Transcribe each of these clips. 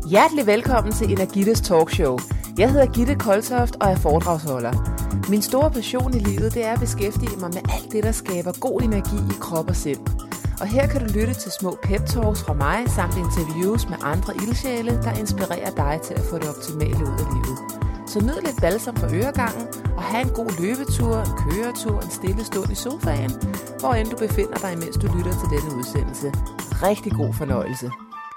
Hjertelig velkommen til Energittes Talkshow. Jeg hedder Gitte Koltoft og er foredragsholder. Min store passion i livet, det er at beskæftige mig med alt det, der skaber god energi i krop og sind. Og her kan du lytte til små pep-talks fra mig, samt interviews med andre ildsjæle, der inspirerer dig til at få det optimale ud af livet. Så nyd lidt balsam for øregangen, og have en god løbetur, en køretur, en stille stund i sofaen, hvor end du befinder dig, mens du lytter til denne udsendelse. Rigtig god fornøjelse.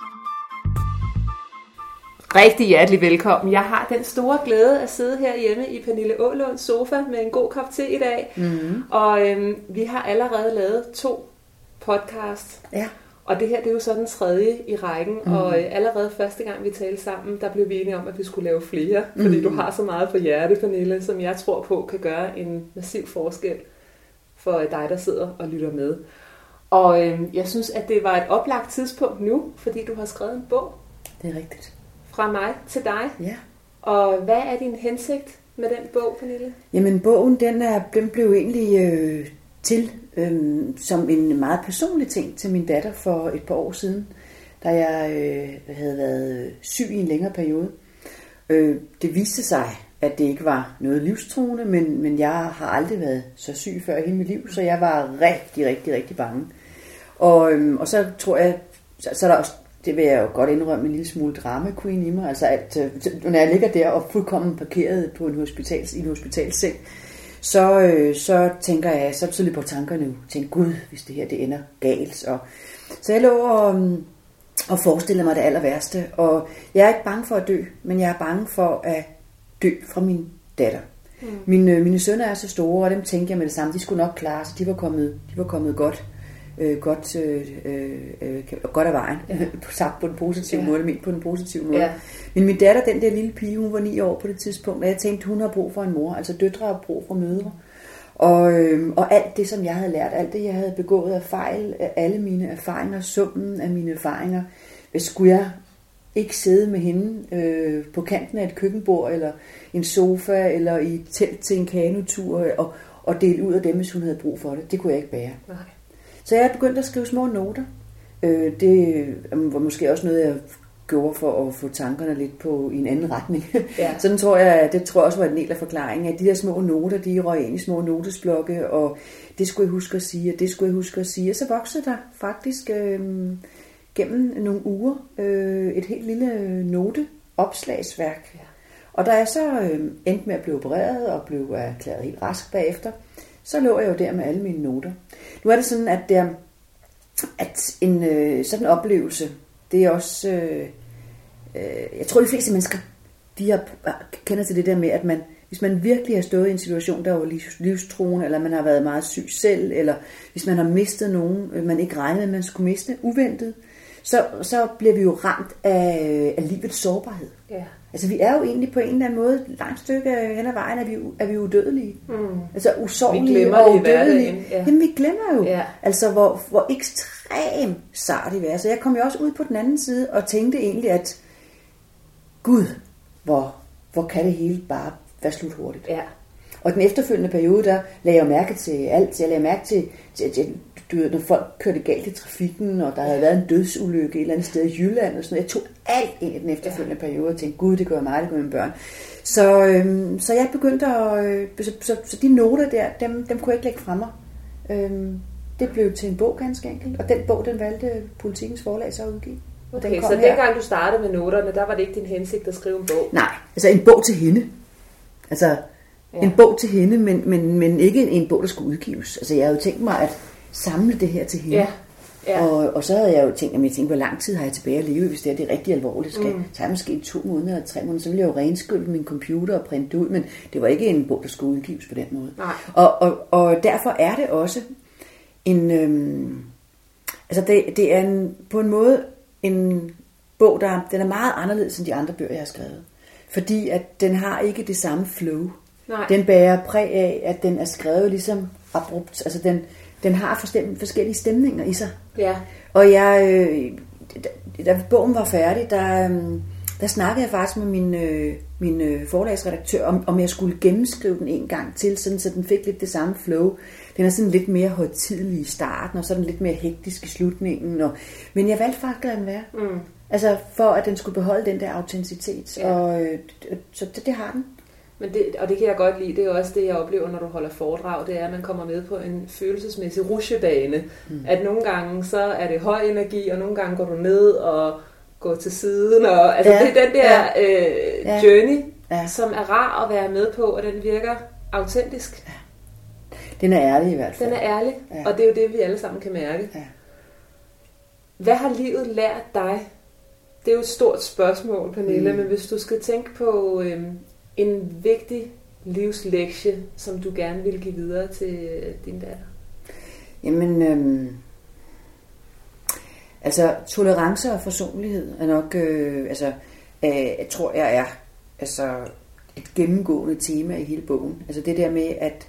Rigtig hjertelig velkommen. Jeg har den store glæde at sidde herhjemme i Pernille Aalunds sofa med en god kop te i dag. Mm-hmm. Og vi har allerede lavet 2 podcasts. Ja. Og det her, det er jo så den 3. i rækken. Mm-hmm. Og allerede første gang vi talte sammen, der blev vi enige om, at vi skulle lave flere. Mm-hmm. Fordi du har så meget på hjerte, Pernille, som jeg tror på kan gøre en massiv forskel for dig, der sidder og lytter med. Og jeg synes, at det var et oplagt tidspunkt nu, fordi du har skrevet en bog. Det er rigtigt. Fra mig til dig. Ja. Og hvad er din hensigt med den bog, Pernille? Jamen, bogen, den blev egentlig til som en meget personlig ting til min datter for et par år siden, da jeg havde været syg i en længere periode. Det viste sig, at det ikke var noget livstruende, men jeg har aldrig været så syg før i hele mit liv, så jeg var rigtig bange. Og så tror jeg, så er der også, det vil jeg jo godt indrømme, en lille smule drama queen i mig. Altså at når jeg ligger der og fuldkommen parkeret på i en hospitalseng, så tænker jeg, så lidt på tankerne nu. Tænker, gud, hvis det her det ender galt. Så jeg lå og forestiller mig det aller værste. Og jeg er ikke bange for at dø, men jeg er bange for at dø fra min datter. Mm. Mine sønner er så store, og dem tænker jeg med det samme. De skulle nok klare sig. De var kommet godt af vejen, sagt på den positive måde, ment på den positive måde. Ja. Men min datter, den der lille pige, hun var 9 år på det tidspunkt, og jeg tænkte, hun har brug for en mor, altså døtre har brug for mødre. Og alt det, som jeg havde lært, alt det, jeg havde begået af fejl, alle mine erfaringer, summen af mine erfaringer, skulle jeg ikke sidde med hende på kanten af et køkkenbord, eller en sofa, eller i et telt til en kanotur, og dele ud af dem, hvis hun havde brug for det. Det kunne jeg ikke bære. Nej. Så jeg begyndte at skrive små noter. Det var måske også noget, jeg gjorde for at få tankerne lidt i en anden retning. Ja. Sådan tror jeg, det tror jeg også var en del af forklaringen, at de der små noter, de røg ind i små notesblokke, og det skulle jeg huske at sige, og det skulle jeg huske at sige. Og så voksede der faktisk gennem nogle uger et helt lille noteopslagsværk. Ja. Og da jeg så endte med at blive opereret og blev erklæret helt rask bagefter, så lå jeg jo der med alle mine noter. Nu er det sådan, at en sådan oplevelse, det er også, jeg tror de fleste mennesker, kender til det der med, at hvis man virkelig har stået i en situation, der var livstruende, eller man har været meget syg selv, eller hvis man har mistet nogen, man ikke regnede med, man skulle miste, uventet, så bliver vi jo ramt af livets sårbarhed. Ja. Altså vi er jo egentlig på en eller anden måde, langt stykke hen ad vejen, er vi udødelige. Mm. Altså usårlige og udødelige. Ja. Jamen vi glemmer jo, altså hvor ekstremt sart det er. Så jeg kom jo også ud på den anden side og tænkte egentlig, at Gud, hvor kan det hele bare være slut hurtigt. Ja. Og den efterfølgende periode, der lagde jeg mærke til alt. Jeg lagde mærke til når folk kørte galt i trafikken, og der havde været en dødsulykke et eller andet sted i Jylland og sådan noget. Jeg tog alt ind i den efterfølgende periode og tænkte, gud, det gør mig, det gør mine børn. Så jeg begyndte så de noter der, dem kunne jeg ikke lægge fra mig. Det blev til en bog ganske enkelt, og den bog, den valgte Politikens Forlag så at udgive. Okay, så dengang du startede med noterne, der var det ikke din hensigt at skrive en bog? Nej, altså en bog til hende. Altså en bog til hende, men ikke en bog, der skulle udgives. Altså jeg havde jo tænkt mig at samle det her til hende. Ja. Ja. Og så havde jeg jo tænkt, hvor lang tid har jeg tilbage at leve, hvis det er rigtig alvorligt. Skal tage måske 2 måneder eller 3 måneder, så ville jeg jo renskylde min computer og printe det ud, men det var ikke en bog, der skulle udgives på den måde. Nej. Og derfor er det også en... altså det er på en måde en bog, den er meget anderledes end de andre bøger, jeg har skrevet. Fordi at den har ikke det samme flow. Nej. Den bærer præg af, at den er skrevet ligesom abrupt. Altså den har forskellige stemninger i sig. Ja. Og da bogen var færdig, der snakkede jeg faktisk med min forlagsredaktør, om jeg skulle gennemskrive den en gang til, sådan, så den fik lidt det samme flow. Den er sådan lidt mere højtidelig i starten, og så er den lidt mere hektisk i slutningen. Men jeg valgte faktisk at lade den være. Altså for at den skulle beholde den der autenticitet. Ja. Og så det har den. Men det kan jeg godt lide. Det er også det, jeg oplever, når du holder foredrag. Det er, at man kommer med på en følelsesmæssig rutsjebane. At nogle gange så er det høj energi, og nogle gange går du ned og går til siden. Og, altså det er den der journey, som er rar at være med på, og den virker autentisk. Ja. Den er ærlig i hvert fald. Den er ærlig, og det er jo det, vi alle sammen kan mærke. Ja. Hvad har livet lært dig? Det er jo et stort spørgsmål, Pernille, men hvis du skal tænke på en vigtig livslektie, som du gerne vil give videre til din datter? Jamen, altså tolerance og forsonlighed er nok, tror jeg er et gennemgående tema i hele bogen. Altså det der med, at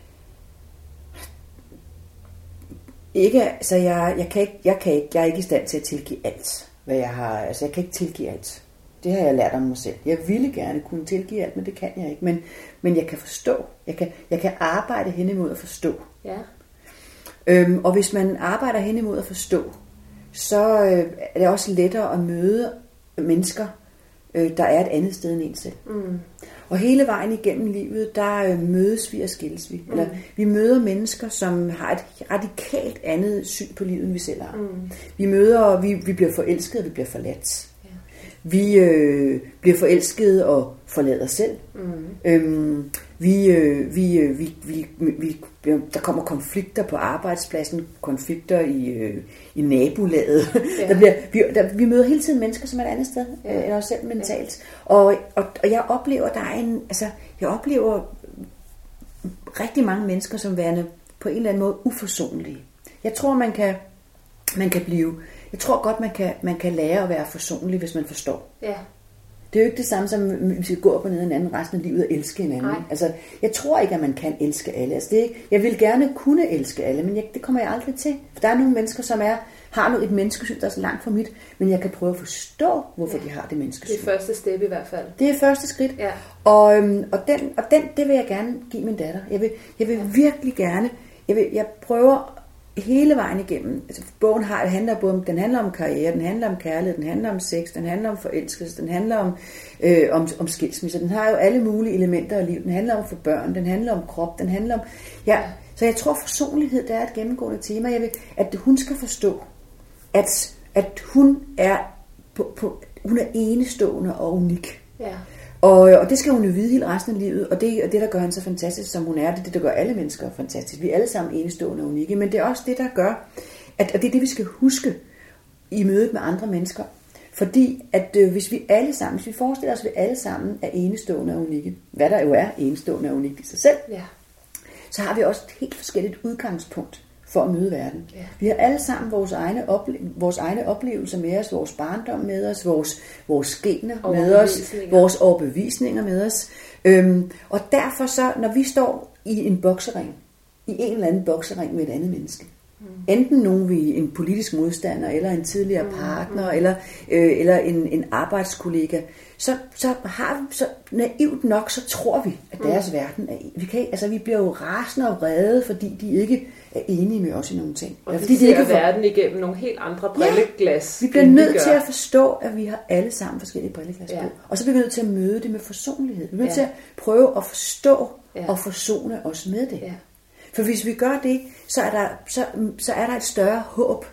jeg er ikke i stand til at tilgive alt, hvad jeg har. Altså jeg kan ikke tilgive alt. Det har jeg lært om mig selv. Jeg ville gerne kunne tilgive alt, men det kan jeg ikke. Men jeg kan forstå. Jeg kan arbejde hen imod at forstå. Ja. Og hvis man arbejder hen imod at forstå, så er det også lettere at møde mennesker, der er et andet sted end en selv. Og hele vejen igennem livet, der mødes vi og skilles vi. Eller vi møder mennesker, som har et radikalt andet syn på livet, end vi selv har. Vi bliver forelskede, og vi bliver forladt. Ja. Vi bliver forelskede og forlader os selv. Der kommer konflikter på arbejdspladsen, konflikter i nabolaget. Ja. Vi møder hele tiden mennesker, som er et andet sted end os selv mentalt. Ja. Og jeg oplever, jeg oplever rigtig mange mennesker som værende på en eller anden måde uforsonlige. Jeg tror, jeg tror godt, man kan lære at være forsonlig, hvis man forstår. Ja. Det er jo ikke det samme som, hvis vi går op og ned anden resten af livet og elske hinanden. Nej. Altså, jeg tror ikke, at man kan elske alle. Altså, jeg vil gerne kunne elske alle, men det kommer jeg aldrig til. For der er nogle mennesker, som har et menneskesyn, der er så langt fra mit, men jeg kan prøve at forstå, hvorfor de har det menneskesyn. Det er første step i hvert fald. Det er første skridt. Ja. Og det vil jeg gerne give min datter. Jeg vil virkelig gerne, jeg prøver hele vejen igennem. Altså, bogen handler om karriere, den handler om kærlighed, den handler om sex, den handler om forelskelse, den handler om skilsmisse. Den har jo alle mulige elementer af livet. Den handler om for børn, den handler om krop, den handler om... Ja, så jeg tror, forsonlighed, det er et gennemgående tema. Jeg vil, at hun skal forstå, at hun er hun er enestående og unik. Ja. Og det skal hun jo vide hele resten af livet, og det der gør hende så fantastisk, som hun er, det der gør alle mennesker fantastisk. Vi er alle sammen enestående og unikke, men det er også det, der gør, at det er det, vi skal huske i mødet med andre mennesker. Fordi at hvis vi forestiller os, at vi alle sammen er enestående og unikke, hvad der jo er enestående og unikt i sig selv, så har vi også et helt forskelligt udgangspunkt for at møde verden. Ja. Vi har alle sammen vores egne oplevelser med os, vores barndom med os, vores gener med os, vores overbevisninger med os. Og derfor så, når vi står i en boksering, i en eller anden boksering med et andet menneske, enten nogen en politisk modstander, eller en tidligere partner, eller en arbejdskollega, så naivt nok, så tror vi, at deres verden er... Vi bliver jo rasende og vrede, fordi de ikke er enige med os i nogle ting. Og fordi de ikke verden igennem nogle helt andre brilleglas. Vi bliver nødt til at forstå, at vi har alle sammen forskellige brilleglas på. Og så bliver vi nødt til at møde det med forsonlighed. Vi bliver nødt til at prøve at forstå og forsone os med det. Ja. For hvis vi gør det, så er der et større håb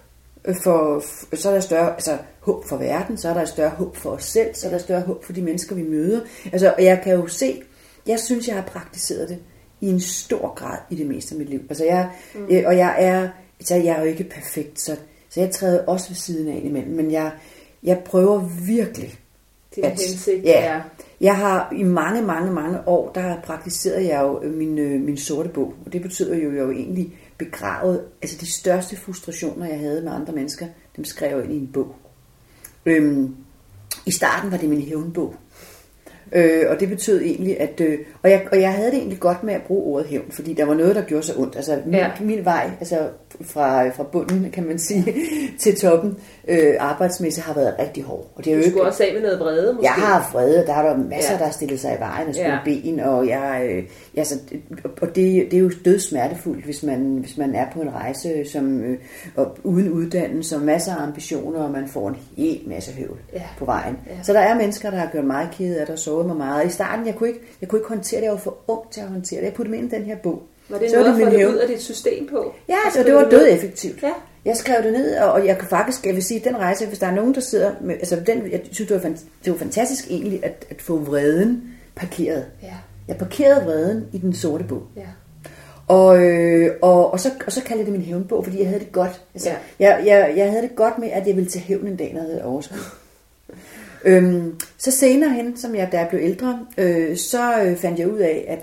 så er der større håb for verden, så er der et større håb for os selv, så er der et større håb for de mennesker, vi møder. Altså, og jeg kan jo se, jeg synes, jeg har praktiseret det i en stor grad i det meste af mit liv. Altså, jeg er jo ikke perfekt, så jeg træder også ved siden af imellem, men jeg prøver virkelig. Til hensigt, Jeg har i mange, mange, mange år, der praktiserede jeg jo min sorte bog. Og det betyder jo, at jeg jo egentlig begravet, altså de største frustrationer, jeg havde med andre mennesker, dem skrev jeg ind i en bog. I starten var det min hævnbog. Og det betød egentlig, at... Og jeg havde det egentlig godt med at bruge ordet hævn, fordi der var noget, der gjorde så ondt. Altså min vej, altså fra bunden, kan man sige, til toppen, arbejdsmæssigt har været rigtig hård. Og det er du skulle også af med noget vrede, måske? Jeg har haft vrede, der er der masser, der har stillet sig i vejen og skulle ben, og og det er jo dødsmertefuldt, hvis man er på en rejse og uden uddannelse og masser af ambitioner, og man får en hel masse høvl på vejen. Ja. Så der er mennesker, der har gjort meget ked af det og sovet mig meget. I starten, jeg kunne ikke håndtere det, jeg var for ung til at håndtere det. Jeg puttede mig ind i den her bog. Var det noget at få det ud af dit system på? Ja, så det var død effektivt. Ja. Jeg skrev det ned, og jeg kan faktisk, jeg vil sige, den rejse, hvis der er nogen, der sidder med, altså jeg synes, det var fantastisk egentlig, at få vreden parkeret. Ja. Jeg parkerede vreden i den sorte bog. Ja. Og så kaldte jeg det min hævnbog, fordi jeg havde det godt. Altså, jeg havde det godt med, at jeg ville tage hævn en dag, når jeg havde overskud. Så senere hen, da jeg blev ældre, så fandt jeg ud af,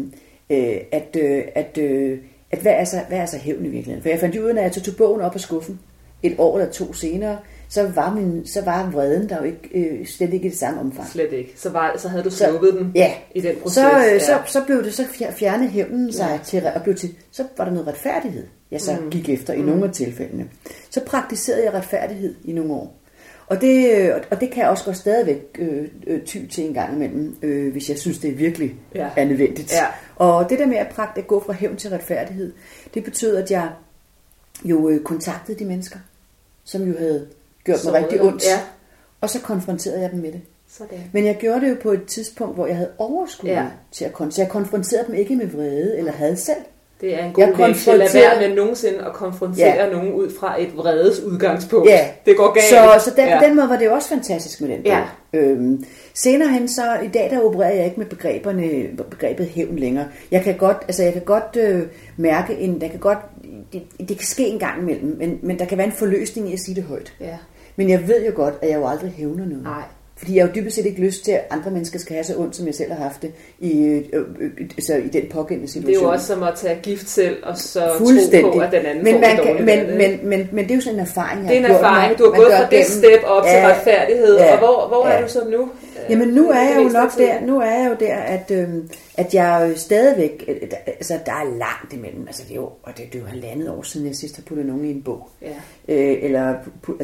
at hvad er så hævn i virkeligheden? For jeg fandt ud af, at jeg tog bogen op af skuffen et år eller to senere, så var vreden der jo ikke, slet ikke i det samme omfang. Slet ikke. Så havde du sluppet den i den proces. Så blev det så fjernet hævnen sig til, og blev til, så var der noget retfærdighed, jeg så gik efter i nogle af tilfældene. Så praktiserede jeg retfærdighed i nogle år. Og det kan jeg også godt stadigvæk ty til en gang imellem, hvis jeg synes, det virkelig er nødvendigt. Ja. Og det der med at gå fra hævn til retfærdighed, det betød, at jeg jo kontaktede de mennesker, som jo havde gjort mig rigtig ondt. Ja. Og så konfronterede jeg dem med det. Sådan. Men jeg gjorde det jo på et tidspunkt, hvor jeg havde overskud til at konfrontere. Jeg konfronterede dem ikke med vrede eller had selv. Det er en god lektie. Lad være med nogensinde at konfrontere nogen ud fra et vredes udgangspunkt. Ja. Det går galt. Så på den måde var det jo også fantastisk med den bog. Ja. Senere hen så, i dag der opererer jeg ikke med begrebet hævn længere. Jeg kan godt mærke, det kan ske en gang imellem, men der kan være en forløsning i at sige det højt. Ja. Men jeg ved jo godt, at jeg jo aldrig hævner noget. Nej. Fordi jeg har jo dybest set ikke lyst til, at andre mennesker skal have så ondt, som jeg selv har haft det i den pågældende situation. Det er jo også som at tage gift selv, og så tro på, at den anden får det dårligt. Men det er jo sådan en erfaring, jeg har gjort. Det er en erfaring. Du har gået fra det step op til retfærdighed. Og hvor er du så nu? Jamen nu er jeg jo nok der. Nu er jeg jo der, at jeg stadigvæk, altså der er langt imellem. Altså det er jo 1,5 år siden, jeg sidst har puttet nogen i en bog. Ja.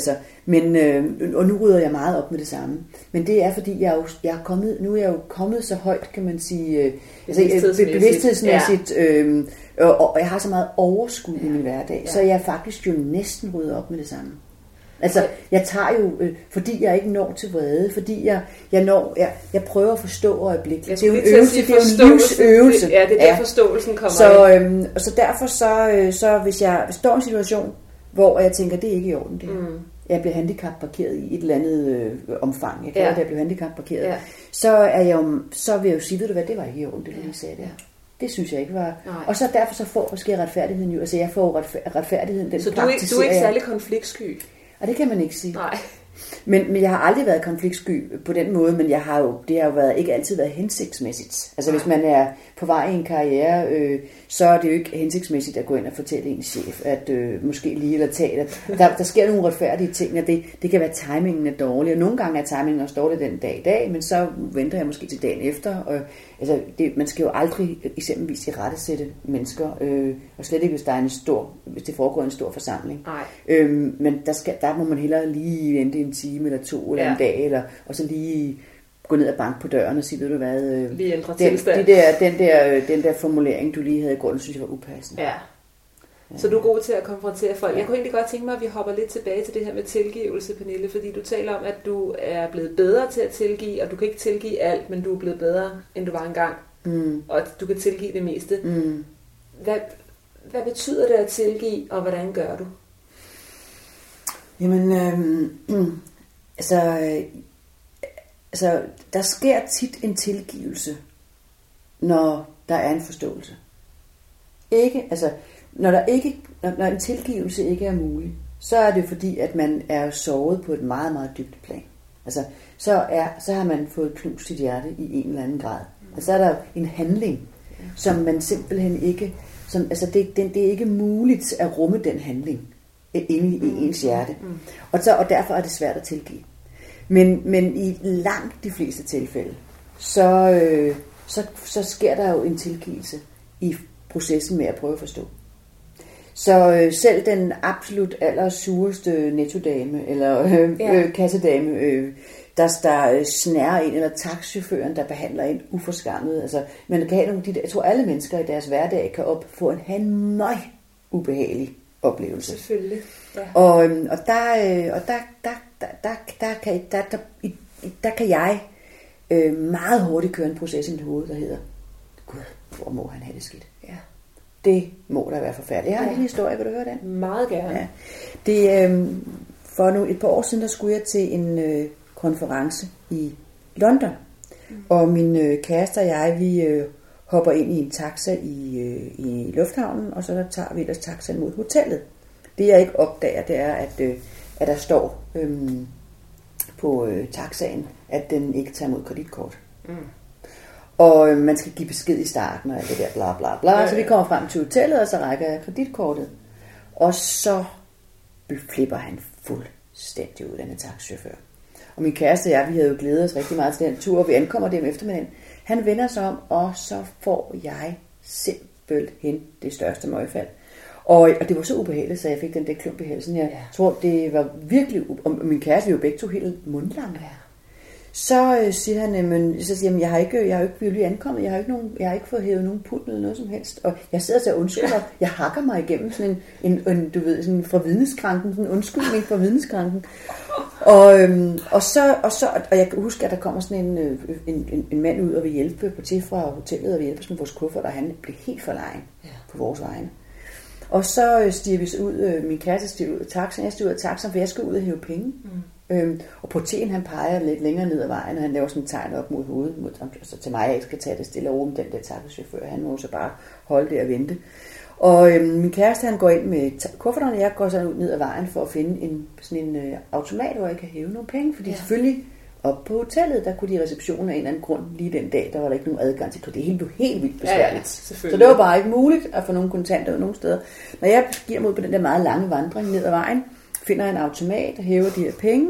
Og nu rydder jeg meget op med det samme. Men det er fordi jeg er jo kommet så højt, kan man sige, bevidsthedsmæssigt, og jeg har så meget overskud i min hverdag, så jeg faktisk jo næsten rydder op med det samme. Altså, jeg tager jo, fordi jeg ikke når til vrede, fordi jeg prøver at forstå øjeblikkeligt. Det er jo en øvelse, det er jo en livsøvelse. Ja, det er der forståelsen kommer ind. Så derfor så hvis jeg står i en situation, hvor jeg tænker, det er ikke i orden det her. Jeg bliver handicapparkeret i et eller andet omfang. Jeg kalder det, jeg bliver handicapparkeret. Ja. Så vil jeg jo sige, ved du hvad, det var ikke i orden, det du sagde der. Det synes jeg ikke var. Nej. Og så derfor så får måske retfærdigheden jo, altså jeg får retfærdigheden, den så du er ikke særlig konfliktsky? Og det kan man ikke sige. Nej. Men jeg har aldrig været konfliktsky på den måde, men det har jo ikke altid været hensigtsmæssigt. Altså hvis man er på vej i en karriere, så er det jo ikke hensigtsmæssigt at gå ind og fortælle en chef, at måske lige eller tage det. Der sker nogle retfærdige ting, og det kan være, at timingen er dårlig, og nogle gange er timingen også dårlig den dag i dag, men så venter jeg måske til dagen efter. Og, altså, man skal jo aldrig eksempelvis irettesætte mennesker, og slet ikke, hvis det foregår en stor forsamling. Men der må man hellere lige vente en time eller 2 eller en dag, og så lige gå ned og banke på døren og sige, ved du hvad, lige ændre tilstand. Den der formulering, du lige havde i grunden, synes jeg var upassende. Ja. Så du er god til at konfrontere folk. Ja. Jeg kunne egentlig godt tænke mig, at vi hopper lidt tilbage til det her med tilgivelse, Pernille, fordi du taler om, at du er blevet bedre til at tilgive, og du kan ikke tilgive alt, men du er blevet bedre, end du var engang. Og du kan tilgive det meste. Hvad betyder det at tilgive, og hvordan gør du? Jamen, altså, der sker tit en tilgivelse, når der er en forståelse. Når en tilgivelse ikke er mulig, så er det fordi, at man er såret på et meget, meget dybt plan. Altså, så har man fået knust sit hjerte i en eller anden grad. Og så er der en handling, som man simpelthen ikke, det er ikke muligt at rumme den handling inde i ens hjerte. Og derfor er det svært at tilgive. Men i langt de fleste tilfælde, så sker der jo en tilgivelse i processen med at prøve at forstå. Så selv den absolut allersureste nettodame, eller kassedame, der snærer en, eller taxichaufføren, der behandler en uforskammet. Altså, man kan have nogle, jeg tror, alle mennesker i deres hverdag kan få en meget ubehagelig oplevelse. Selvfølgelig. Ja. Og der kan jeg meget hurtigt køre en proces i mit hoved, der hedder, Gud, hvor må han have det skidt? Ja. Det må da være forfærdeligt. Jeg har en historie, vil du høre den? Meget gerne. Ja. Det, for nu et par år siden, der skulle jeg til en konference i London. Og min kæreste og jeg, vi hopper ind i en taxa i lufthavnen, og så tager vi ellers taxaen mod hotellet. Det jeg ikke opdager, det er, at der står på taxaen, at den ikke tager mod kreditkort. Og man skal give besked i starten, og alt det der bla bla bla. Så vi kommer frem til hotellet, og så rækker jeg kreditkortet. Og så flipper han fuldstændig ud, denne taxichauffør. Og min kæreste og jeg, vi havde jo glædet os rigtig meget til den tur, og vi ankommer dem eftermiddagen. Han vender sig om, og så får jeg simpelthen det største møgfald. Og det var så ubehageligt, så jeg fik den der klump i halsen. Jeg tror, det var virkelig... Og min kæreste, vi var begge to helt mundlamme. Ja. Så siger han, jeg har ikke virkelig ankommet, jeg har ikke fået hævet nogen pund eller noget som helst. Og jeg sidder så og undskylder, jeg hakker mig igennem sådan en du ved, sådan fra vidneskranken, sådan en undskyldning fra vidneskranken. Og jeg kan huske, at der kommer sådan en mand ud og vil hjælpe på til fra hotellet, og vil hjælpe os med vores kuffert, og han blev helt forlegen på vores vegne. Og så stiger vi så ud, min kæreste stiger ud af taxaen, jeg stiger ud af taxaen, for jeg skal ud og hæve penge. Og portieren, han peger lidt længere ned ad vejen, og han laver sådan en tegn op mod hovedet, altså til mig, jeg ikke skal tage det stille og den der taxichauffør, han må så bare holde det og vente. Og min kæreste, han går ind med kufferterne, og jeg går så ud ned ad vejen for at finde sådan en automat, hvor jeg kan hæve nogle penge, fordi selvfølgelig op på hotellet, der kunne de receptionen af en eller anden grund lige den dag, der var der ikke nogen adgang til, det er helt vildt besværligt. Så det var bare ikke muligt at få nogle kontanter ud nogen steder. Når jeg giver mig ud på den der meget lange vandring ned ad vejen, finder en automat og hæver de her penge,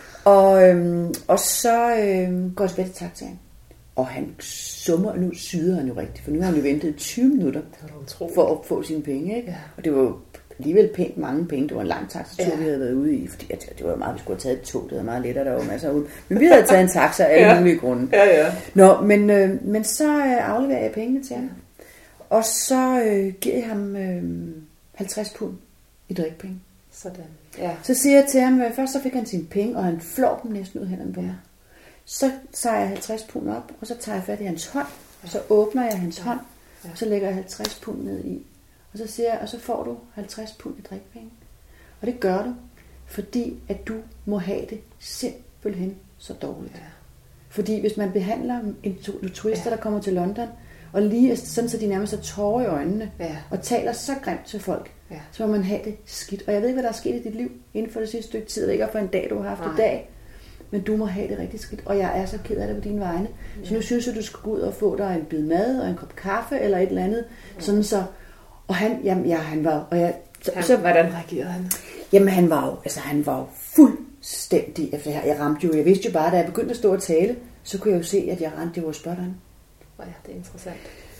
og så går jeg tilbage til taxaen. Og han summer, nu syder han jo rigtigt, for nu har han jo ventet 20 minutter for at få sine penge, ikke? Ja. Og det var jo alligevel pænt mange penge. Det var en lang taxatur, vi havde været ude i, fordi det var meget, vi skulle have taget et tog, det var meget lettere, der var masser af ude. Men vi havde taget en taxa af alle mulige grunde. Ja. Nå, men så afleverer jeg pengene til ham, og så giver jeg ham 50 pund i drikpenge. Sådan. Ja. Så siger jeg til ham, først så fik han sine penge, og han flår dem næsten ud af hænderne på mig. Så tager jeg 50 pund op, og så tager jeg fat i hans hånd, og så åbner jeg hans hånd, og så lægger jeg 50 pund ned i. Og så siger jeg, og så får du 50 pund i drikpenge. Og det gør du, fordi at du må have det simpelthen så dårligt. Ja. Fordi hvis man behandler turister, der kommer til London, og lige sådan, så de nærmest har tårer i øjnene, og taler så grimt til folk, så må man have det skidt. Og jeg ved ikke, hvad der er sket i dit liv inden for det sidste stykke tid. Jeg ved ikke, for en dag, du har haft i dag. Men du må have det rigtig skidt, og jeg er så ked af det på dine vegne. Så nu synes jeg, du skal gå ud og få dig en bid mad og en kop kaffe eller et eller andet. Sådan så. Og han var... Og jeg, så hvordan reagerede han? Jamen han var jo fuldstændig... Jeg ramte jo, jeg vidste jo bare, da jeg begyndte at stå og tale, så kunne jeg jo se, at jeg ramte, det var spot on. Ja, det er interessant.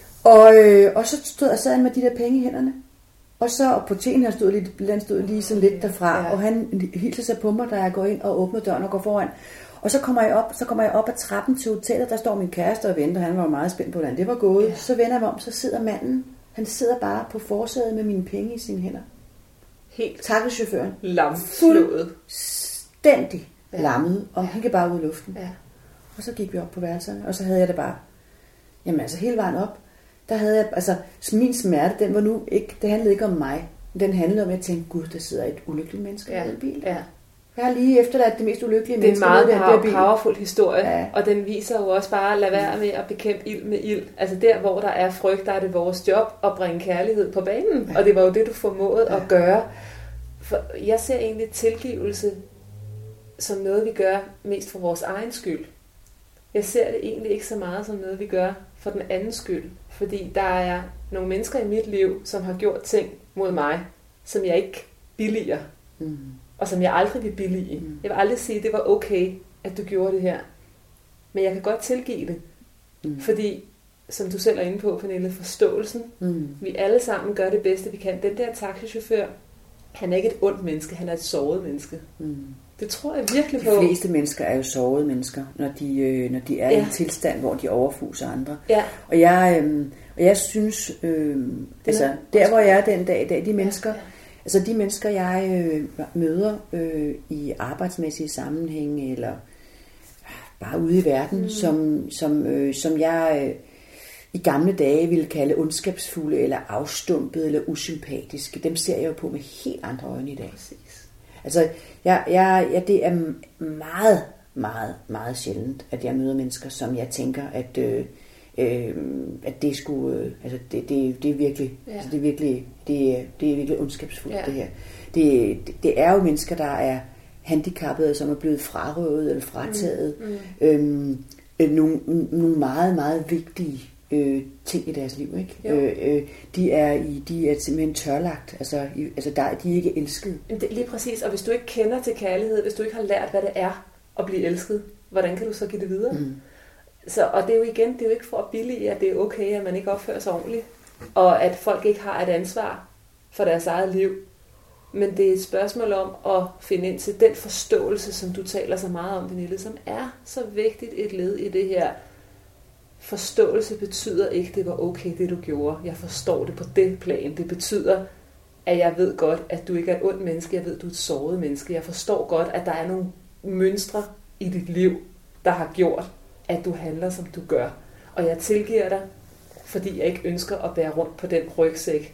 Og så sad han med de der penge i hænderne. Og så på tenen her stod lige så lidt derfra, og han hilser sig på mig, da jeg går ind og åbner døren og går foran. Og så kommer jeg op ad trappen til hotellet, der står min kæreste og venter, han var meget spændt på, hvordan det var gået. Ja. Så vender jeg mig om, så sidder manden, han sidder bare på forsædet med mine penge i sine hænder. Helt taxichaufføren. Lamslået. Fuldstændig lammet, og han gik bare ud i luften. Ja. Og så gik vi op på værelserne, og så havde jeg det bare, jamen altså hele vejen op. Der havde jeg, altså min smerte, den var nu ikke, det handlede ikke om mig. Den handlede om, at jeg tænkte, gud, der sidder et ulykkeligt menneske i den bil. Ja. Jeg har lige efterladt det mest ulykkelige menneske. Det er en meget powerful historie, og den viser jo også bare, at lade være med at bekæmpe ild med ild. Altså der, hvor der er frygt, der er det vores job at bringe kærlighed på banen. Ja. Og det var jo det, du formåede at gøre. For jeg ser egentlig tilgivelse som noget, vi gør mest for vores egen skyld. Jeg ser det egentlig ikke så meget som noget, vi gør for den andens skyld. Fordi der er nogle mennesker i mit liv, som har gjort ting mod mig, som jeg ikke billiger. Og som jeg aldrig vil billige. Jeg vil aldrig sige, at det var okay, at du gjorde det her. Men jeg kan godt tilgive det, Fordi, som du selv er inde på, Pernille, forståelsen. Vi alle sammen gør det bedste, vi kan. Den der taxichauffør, han er ikke et ondt menneske, han er et såret menneske. Det tror jeg virkelig på. De fleste mennesker er jo sårede mennesker, når de er i en tilstand, hvor de overfuser andre. Ja. Og jeg synes, altså der hvor jeg er den dag i dag, de mennesker, altså de mennesker jeg møder i arbejdsmæssige sammenhænge eller bare ude i verden, som jeg i gamle dage ville kalde ondskabsfulde eller afstumpede eller usympatiske, dem ser jeg jo på med helt andre øjne i dag. Præcis. Altså, det er meget, meget, meget sjældent, at jeg møder mennesker, som jeg tænker, at det skulle, altså det er virkelig, altså det er virkelig ondskabsfuldt det her. Det er jo mennesker, der er handicappede, som er blevet frarøvet eller frataget nogle meget, meget vigtige ting i deres liv, ikke? De er simpelthen tørlagt, altså de er ikke elsket. Lige præcis, og hvis du ikke kender til kærlighed, hvis du ikke har lært, hvad det er at blive elsket, hvordan kan du så give det videre? Og det er jo igen, det er jo ikke for at billige, at det er okay, at man ikke opfører sig ordentligt, og at folk ikke har et ansvar for deres eget liv. Men det er et spørgsmål om at finde ind til den forståelse, som du taler så meget om, Pernille, som er så vigtigt et led i det her. Forståelse betyder ikke, at det var okay, det du gjorde. Jeg forstår det på det plan. Det betyder, at jeg ved godt, at du ikke er et ondt menneske. Jeg ved, at du er et såret menneske. Jeg forstår godt, at der er nogle mønstre i dit liv, der har gjort, at du handler, som du gør. Og jeg tilgiver dig, fordi jeg ikke ønsker at bære rundt på den rygsæk.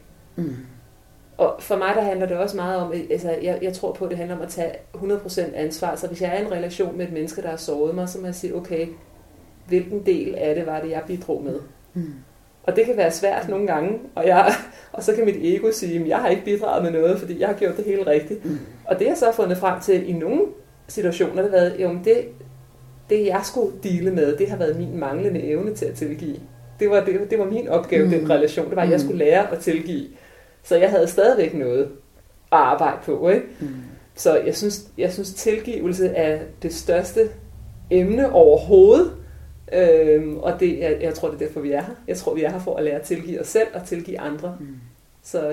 Og for mig, der handler det også meget om, altså jeg tror på, at det handler om at tage 100% ansvar. Så hvis jeg er i en relation med et menneske, der har såret mig, så må jeg sige, okay, hvilken del af det var det, jeg bidrog med? Og det kan være svært nogle gange, og så kan mit ego sige, at jeg har ikke bidraget med noget, fordi jeg har gjort det helt rigtigt. Og det jeg så har fundet frem til i nogle situationer, det har været, jo, det jeg skulle dele med, det har været min manglende evne til at tilgive. Det var min opgave, den relation. Det var, at jeg skulle lære at tilgive. Så jeg havde stadigvæk noget at arbejde på, ikke? Så jeg synes tilgivelse er det største emne overhovedet. Og jeg tror, det er derfor, vi er her. Jeg tror, vi er her for at lære at tilgive os selv og tilgive andre. Så,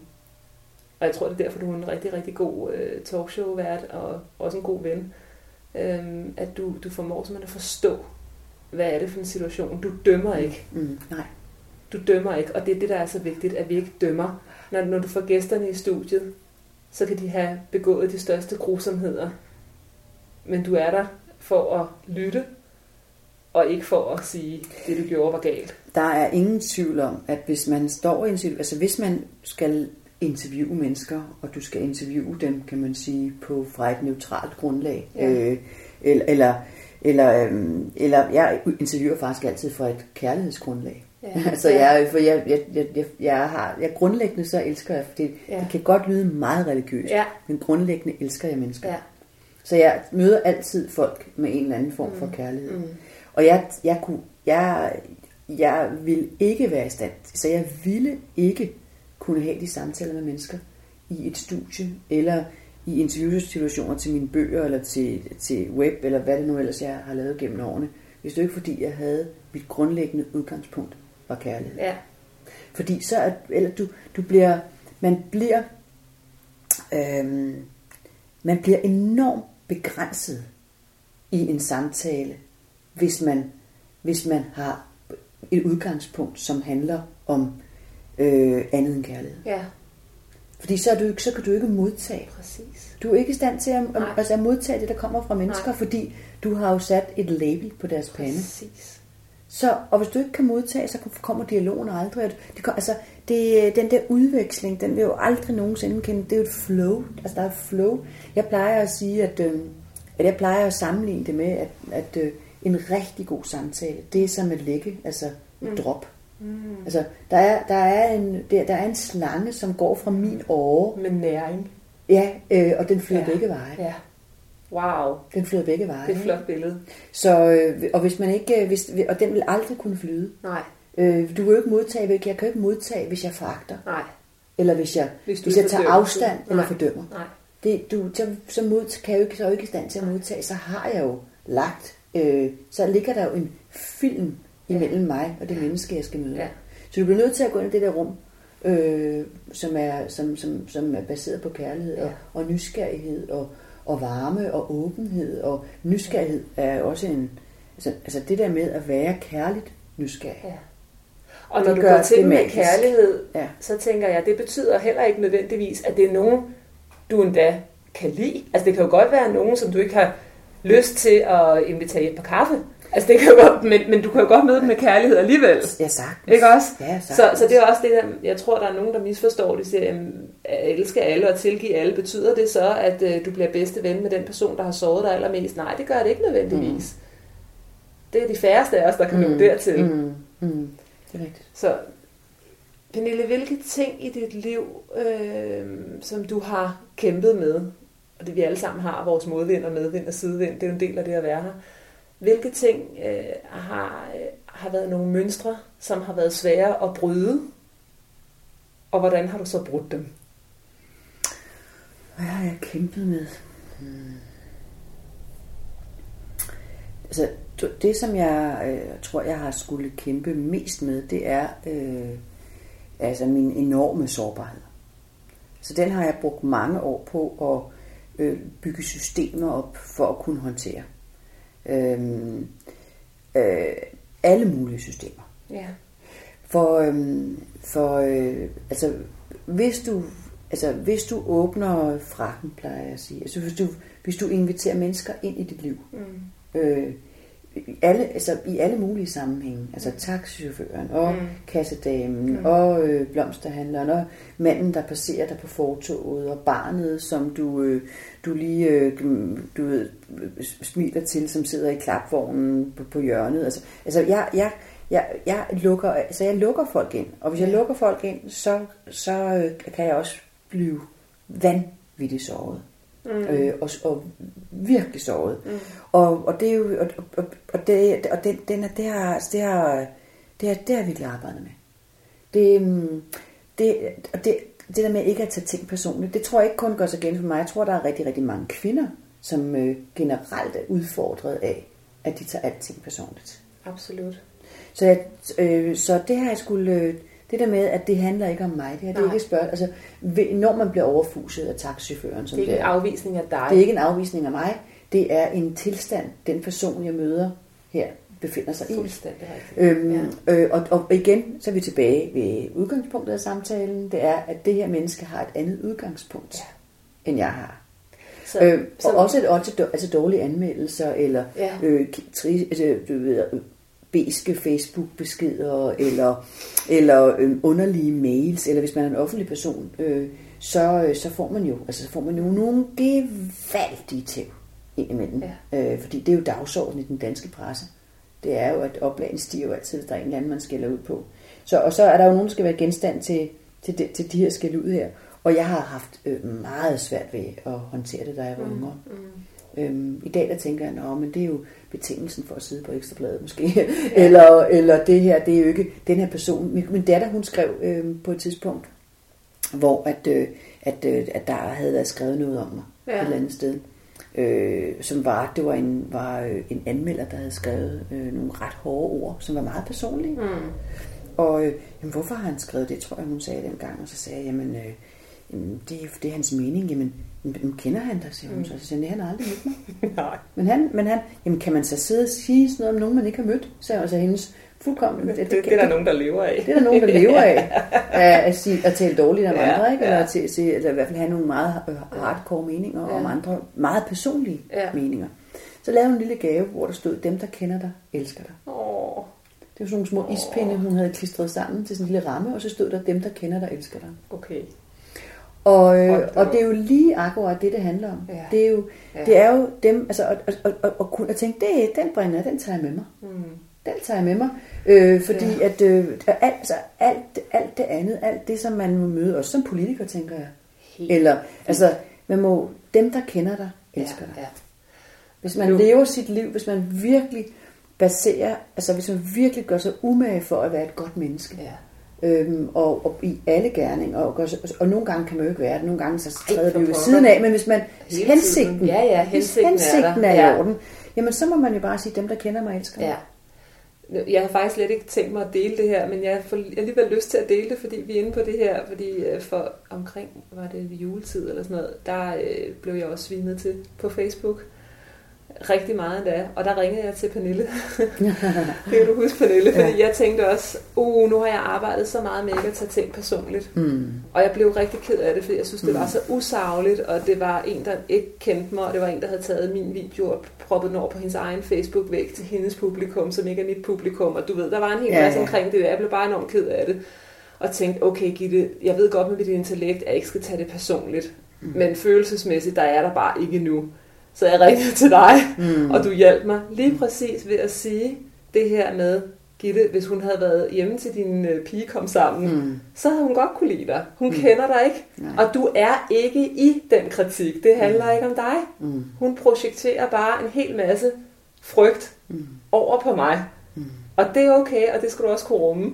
og jeg tror, det er derfor, du er en rigtig, rigtig god talkshow-vært og også en god ven. At du formår simpelthen at forstå, hvad er det for en situation. Du dømmer ikke. Nej. Du dømmer ikke, og det er det, der er så vigtigt, at vi ikke dømmer. Når du får gæsterne i studiet, så kan de have begået de største grusomheder. Men du er der for at lytte, og ikke for at sige, det du gjorde var galt. Der er ingen tvivl om, at hvis man står i en situation, altså hvis man skal interviewe mennesker, og du skal interviewe dem, kan man sige, fra et neutralt grundlag, eller jeg interviewer faktisk altid fra et kærlighedsgrundlag. Altså jeg grundlæggende så elsker jeg, fordi det kan godt lyde meget religiøst, men grundlæggende elsker jeg mennesker. Så jeg møder altid folk med en eller anden form for kærlighed. Og jeg vil ikke være i stand, så jeg ville ikke kunne have de samtaler med mennesker i et studie, eller i interviewsituationer til mine bøger, eller til web, eller hvad det nu ellers jeg har lavet gennem årene, hvis det ikke fordi jeg havde mit grundlæggende udgangspunkt var kærlighed. Fordi så man bliver enormt begrænset i en samtale, hvis man har et udgangspunkt, som handler om andet end kærlighed. Fordi så kan du ikke modtage. Præcis. Du er ikke i stand til at modtage det, der kommer fra mennesker, fordi du har jo sat et label på deres pande. Præcis. Og hvis du ikke kan modtage, så kommer dialogen aldrig. Den der udveksling, den vil jo aldrig nogensinde kende. Det er jo et flow. Altså der er et flow. Jeg plejer at sige, at jeg plejer at sammenligne det med, at en rigtig god samtale, det er som at lægge, altså et drop. Altså der er en slange, som går fra min åre med næring. Og den flyder begge veje. Wow. Den flyder begge veje. Det er et flot billede. Så, og hvis man ikke, og den vil aldrig kunne flyde. Nej. Du kan jo ikke modtage, jeg kan jo ikke modtage, hvis jeg foragter. Nej. Eller hvis jeg tager afstand eller fordømmer. Nej. Så kan jeg jo ikke i stand til at modtage, så har jeg jo lagt, så ligger der jo en film imellem mig og det menneske, jeg skal møde. Ja. Så du bliver nødt til at gå ind i det der rum, som er baseret på kærlighed og nysgerrighed og varme og åbenhed. Og nysgerrighed er også altså det der med at være kærligt nysgerrig. Ja. Og når du går til med kærlighed, så tænker jeg, det betyder heller ikke nødvendigvis, at det er nogen, du endda kan lide. Altså det kan jo godt være nogen, som du ikke har lyst til at invitere hjem på kaffe. Altså det kan jo godt, men du kan jo godt møde dem med kærlighed alligevel. Ja, sagtens. Ikke også? Ja, så det er også det der, jeg tror, der er nogen, der misforstår det, siger, at elske alle og tilgive alle. Betyder det så, at du bliver bedste ven med den person, der har såret dig allermest? Nej, det gør det ikke nødvendigvis. Det er de færreste af os, der kan nå dertil. Det er rigtigt. Så Pernille, hvilke ting i dit liv, som du har kæmpet med, og det vi alle sammen har, vores modvind og medvind og sidevind, det er jo en del af det at være her. Hvilke ting har været nogle mønstre, som har været svære at bryde, og hvordan har du så brudt dem? Hvad har jeg kæmpet med? Altså, det som jeg tror, jeg har skulle kæmpe mest med, det er altså min enorme sårbarhed. Så den har jeg brugt mange år på at bygge systemer op for at kunne håndtere. Alle mulige systemer. Ja. Altså hvis du åbner frakken, plejer jeg at sige. Altså hvis du inviterer mennesker ind i dit liv. I alle mulige sammenhænge, altså taxichaufføren og kassedamen og blomsterhandleren og manden, der passerer dig på fortovet og barnet, som du lige smiler til, som sidder i klapvognen på hjørnet. Altså jeg lukker folk ind, og hvis jeg lukker folk ind, så kan jeg også blive vanvittigt såret. Og virkelig såret. Og det er jo det har virkelig arbejdet med. Det der med ikke at tage ting personligt, det tror jeg ikke kun gør sig igen for mig. Jeg tror der er rigtig, rigtig mange kvinder, som generelt er udfordret af, at de tager alting personligt. Absolut. Så det har jeg skulle. Det der med, at det handler ikke om mig, det er ikke et spørgsmål. Altså, når man bliver overfuset af taxichaufføren, det er ikke en afvisning af dig. Det er ikke en afvisning af mig. Det er en tilstand, den person, jeg møder her, befinder sig i. Fuldstændig rigtigt. Og igen, så er vi tilbage ved udgangspunktet af samtalen. Det er, at det her menneske har et andet udgangspunkt, end jeg har. Og også dårlige anmeldelser, eller beske Facebook-beskeder, eller underlige mails, eller hvis man er en offentlig person, så får man jo nogle gevaldige ting indimellem. Ja. Fordi det er jo dagsordenen i den danske presse. Det er jo, at oplagen stiger jo altid, hvis der er en eller anden, man skælder ud på. Og så er der jo nogen, der skal være genstand til de her skæld ud her. Og jeg har haft meget svært ved at håndtere det, da jeg var yngre. I dag der tænker jeg, men det er jo betingelsen for at sidde på Ekstrabladet måske. eller det her, det er jo ikke den her person. Min datter, hun skrev på et tidspunkt, hvor at der havde været skrevet noget om mig et eller andet sted. Det var en anmelder, der havde skrevet nogle ret hårde ord, som var meget personlige. Og hvorfor har han skrevet det, tror jeg, hun sagde dengang. Og så sagde jeg, det er hans mening. Jamen, kender han dig, siger hun. Så siger han, han har aldrig mødt mig. Nej. Men han, kan man så sidde og sige sådan noget om nogen, man ikke har mødt? Så er hendes fuldkommen. Det er der nogen, der lever af. Det er der nogen, der lever af. At tale dårligt om andre, ikke? Eller i hvert fald have nogle meget hardcore meninger om andre, meget personlige meninger. Så lavede hun en lille gave, hvor der stod, dem der kender dig, elsker dig. Det var sådan nogle små ispinde, hun havde klistret sammen til sådan en lille ramme, og så stod der, dem der kender dig, elsker dig. Okay. Og det er jo lige akkurat det handler om. Ja. Det er jo dem, altså at kunne tænke, den brænder, den tager jeg med mig. Den tager jeg med mig, fordi at alt det andet, alt det som man må møde, også som politiker, tænker jeg. Eller dem der kender dig, elsker dig. Ja. Hvis man lever sit liv, hvis man virkelig baserer, altså hvis man virkelig gør sig umage for at være et godt menneske. Ja. Og i alle gerninger, og nogle gange kan man jo ikke være det, nogle gange så træder vi jo ved siden af, men hvis man hensigten er i orden, jamen så må man jo bare sige, dem der kender mig elsker mig. Ja. Jeg har faktisk slet ikke tænkt mig at dele det her, men jeg får alligevel lyst til at dele det, fordi vi er inde på det her, fordi for omkring, var det juletid eller sådan noget, der blev jeg også svinet til på Facebook. Rigtig meget endda, og der ringede jeg til Pernille. Det kan du huske, Pernille, fordi jeg tænkte også, nu har jeg arbejdet så meget med ikke at tage ting personligt. Og jeg blev rigtig ked af det, fordi jeg synes, det var så usagligt, og det var en, der ikke kendte mig, og det var en, der havde taget min video og proppet den over på hendes egen Facebook-væg til hendes publikum, som ikke er mit publikum, og du ved, der var en hel masse omkring det der. Jeg blev bare enormt ked af det, og tænkte, okay Gitte, jeg ved godt med mit intellekt, at jeg ikke skal tage det personligt, men følelsesmæssigt, der er der bare ikke nu. Så jeg ringede til dig, og du hjalp mig lige præcis ved at sige det her med, Gitte, hvis hun havde været hjemme til din pige kom sammen, så havde hun godt kunne lide dig. Hun kender dig ikke, og du er ikke i den kritik. Det handler ikke om dig. Hun projekterer bare en hel masse frygt over på mig. Og det er okay, og det skal du også kunne rumme.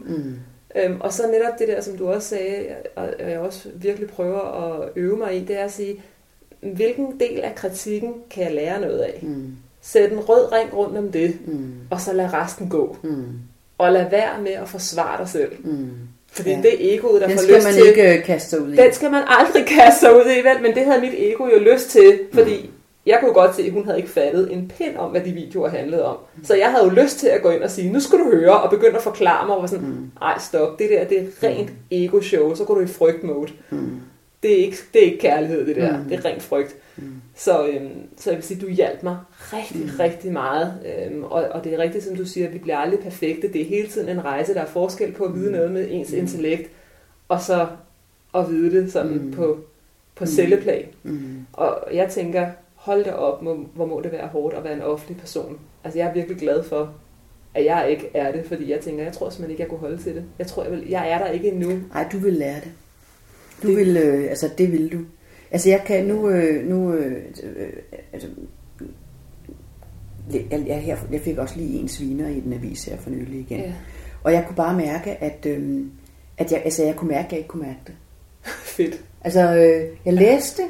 Og så netop det der, som du også sagde, og jeg også virkelig prøver at øve mig i, det er at sige, hvilken del af kritikken kan jeg lære noget af? Sæt en rød ring rundt om det, og så lad resten gå. Og lad være med at forsvare dig selv. Fordi det egoet, der får lyst til... Den skal man ikke kaste sig ud i. Den skal man aldrig kaste sig ud i, vel? Men det havde mit ego jo lyst til, fordi jeg kunne godt se, at hun havde ikke fattet en pind om, hvad de videoer handlede om. Så jeg havde jo lyst til at gå ind og sige, nu skal du høre, og begynde at forklare mig, og sådan, ej stop, det der, det er rent ego-show, så går du i frygt-mode. Det er ikke kærlighed, det der. Det er rent frygt. Så jeg vil sige, du hjalp mig rigtig meget. Og det er rigtigt, som du siger, vi bliver aldrig perfekte. Det er hele tiden en rejse, der er forskel på at vide noget med ens intellekt, og så at vide det sådan på celleplan. Og jeg tænker, hold da op, hvor må det være hårdt at være en offentlig person. Altså jeg er virkelig glad for, at jeg ikke er det, fordi jeg tænker, jeg tror simpelthen ikke, jeg kunne holde til det. Jeg tror, jeg er der ikke endnu. Nej, du vil lære det. Du vil, altså det vil du. Altså jeg kan jeg fik også lige en sviner i den avis her for nylig igen. Ja. Og jeg kunne bare mærke, at jeg kunne mærke, at jeg ikke kunne mærke det. Fedt. Altså jeg læste,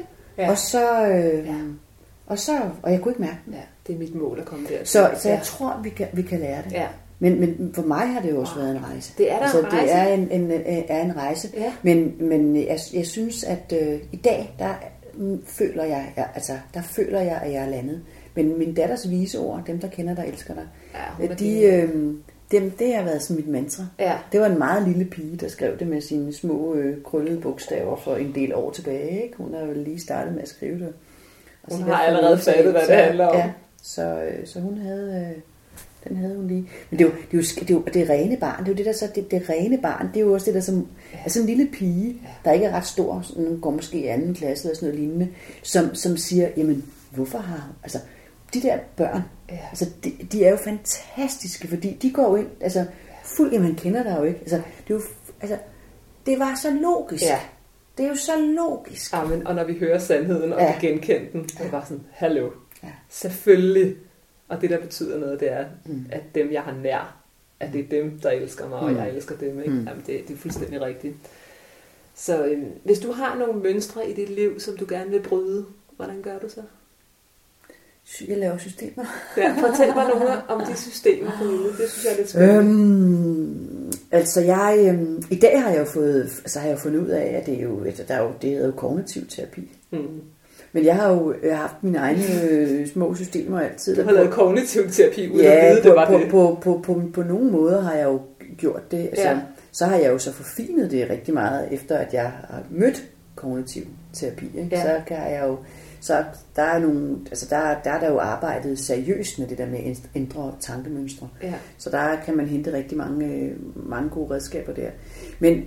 og jeg kunne ikke mærke det. Ja, det er mit mål at komme der. Så jeg tror, vi kan lære det. Ja. Men for mig har det jo også været en rejse. Det er der en rejse. Det er en rejse. Ja. Men jeg synes, at i dag, der føler jeg, at jeg er landet. Men min datters vise ord, dem der kender dig, elsker dig, det har været sådan mit mantra. Ja. Det var en meget lille pige, der skrev det med sine små krøllede bogstaver for en del år tilbage. Ikke? Hun har jo lige startet med at skrive det. Og hun har allerede fattet, hvad det handler om. Ja, så hun havde... Den havde hun lige. Men det er jo det rene barn. Det er jo det der så det rene barn. Det er jo også det der som altså en lille pige, der ikke er ret stor, sådan går måske i anden klasse eller sådan noget lignende, som siger, jamen hvorfor har altså de der børn, altså de er jo fantastiske, fordi de går jo ind, altså fuldt, jamen kender der jo ikke. Altså det er jo det var så logisk. Ja. Det er jo så logisk. Amen. Og når vi hører sandheden og kan genkende den, det var sådan, hallo. Ja. Selvfølgelig. Og det, der betyder noget, det er, at dem, jeg har nær, at det er dem, der elsker mig, og jeg elsker dem. Ikke? Jamen, det er fuldstændig rigtigt. Så hvis du har nogle mønstre i dit liv, som du gerne vil bryde, hvordan gør du så? Jeg laver systemer. Ja, fortæl mig nogle om de systemer, Pernille. Det synes jeg er lidt spændende. Altså i dag har jeg jo fundet ud af, at det er jo kognitiv terapi. Men jeg har jo haft mine egne små systemer altid. Du har lavet kognitiv terapi uden at vide, det var det. På nogle måder har jeg jo gjort det. Altså, så har jeg jo så forfinet det rigtig meget, efter at jeg har mødt kognitiv terapi. Ikke? Ja. Så kan jeg jo... Så der er nogle, altså der er jo arbejdet seriøst med det der med at ændre tankemønstre. Ja. Så der kan man hente rigtig mange gode redskaber der. Men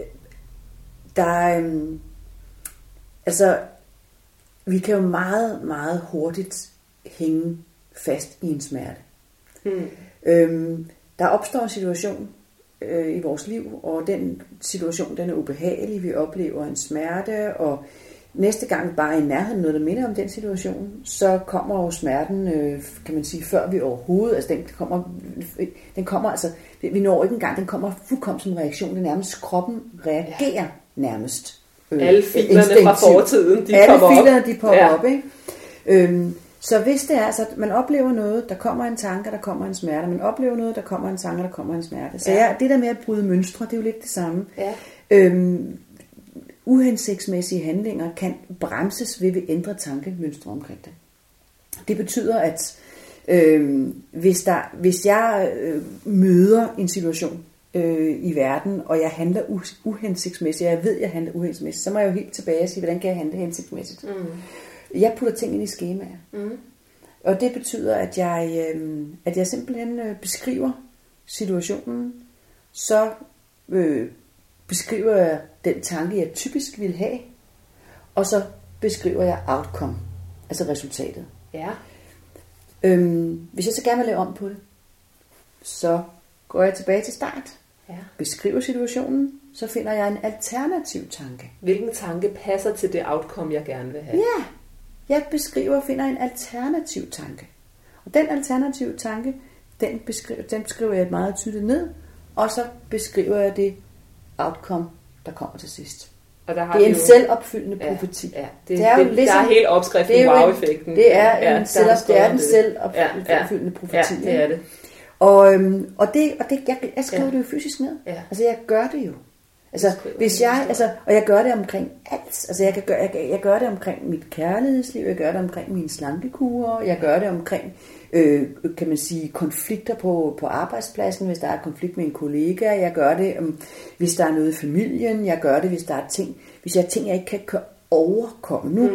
der altså vi kan jo meget, meget hurtigt hænge fast i en smerte. Der opstår en situation i vores liv, og den situation, den er ubehagelig. Vi oplever en smerte, og næste gang bare i nærheden noget, der minder om den situation, så kommer jo smerten, kan man sige, før vi overhovedet, altså den kommer altså, vi når ikke engang, den kommer fuldkommen som reaktion, det er nærmest, kroppen reagerer nærmest. Alle filerne fra fortiden, de popper op, ikke? Så hvis det er, så man oplever noget, der kommer en tanke, der kommer en smerte, man oplever noget, der kommer en tanke, der kommer en smerte. Så det der med at bryde mønstre, det er jo lidt det samme. Ja. Uhensigtsmæssige handlinger kan bremses ved at ændre tankemønstre omkring det. Det betyder, at hvis jeg møder en situation i verden, og jeg handler uhensigtsmæssigt, og jeg ved, at jeg handler uhensigtsmæssigt, så må jeg jo helt tilbage og sige, hvordan kan jeg handle hensigtsmæssigt? Jeg putter ting ind i skemaer. Og det betyder, at jeg simpelthen beskriver situationen, så beskriver jeg den tanke, jeg typisk vil have, og så beskriver jeg outcome, altså resultatet. Ja. Hvis jeg så gerne vil lave om på det, så går jeg tilbage til start, beskriver situationen, så finder jeg en alternativ tanke. Hvilken tanke passer til det outcome, jeg gerne vil have? Ja, jeg beskriver og finder en alternativ tanke. Og den alternative tanke, den beskriver jeg meget tydeligt ned, og så beskriver jeg det outcome, der kommer til sidst. Og der har det er en selvopfyldende profeti. Ja. Det er jo ligesom, der er helt opskriften wow-effekten. Det er den selvopfyldende profeti. Ja, det er det. Og jeg skriver det jo fysisk ned. Ja. Altså jeg gør det jo. Altså hvis og jeg gør det omkring alt. Altså jeg gør det omkring mit kærlighedsliv, jeg gør det omkring mine slankekurer, jeg gør det omkring kan man sige konflikter på arbejdspladsen, hvis der er konflikt med en kollega, jeg gør det hvis der er noget i familien, jeg gør det hvis der er ting, jeg ikke kan overkomme. Nu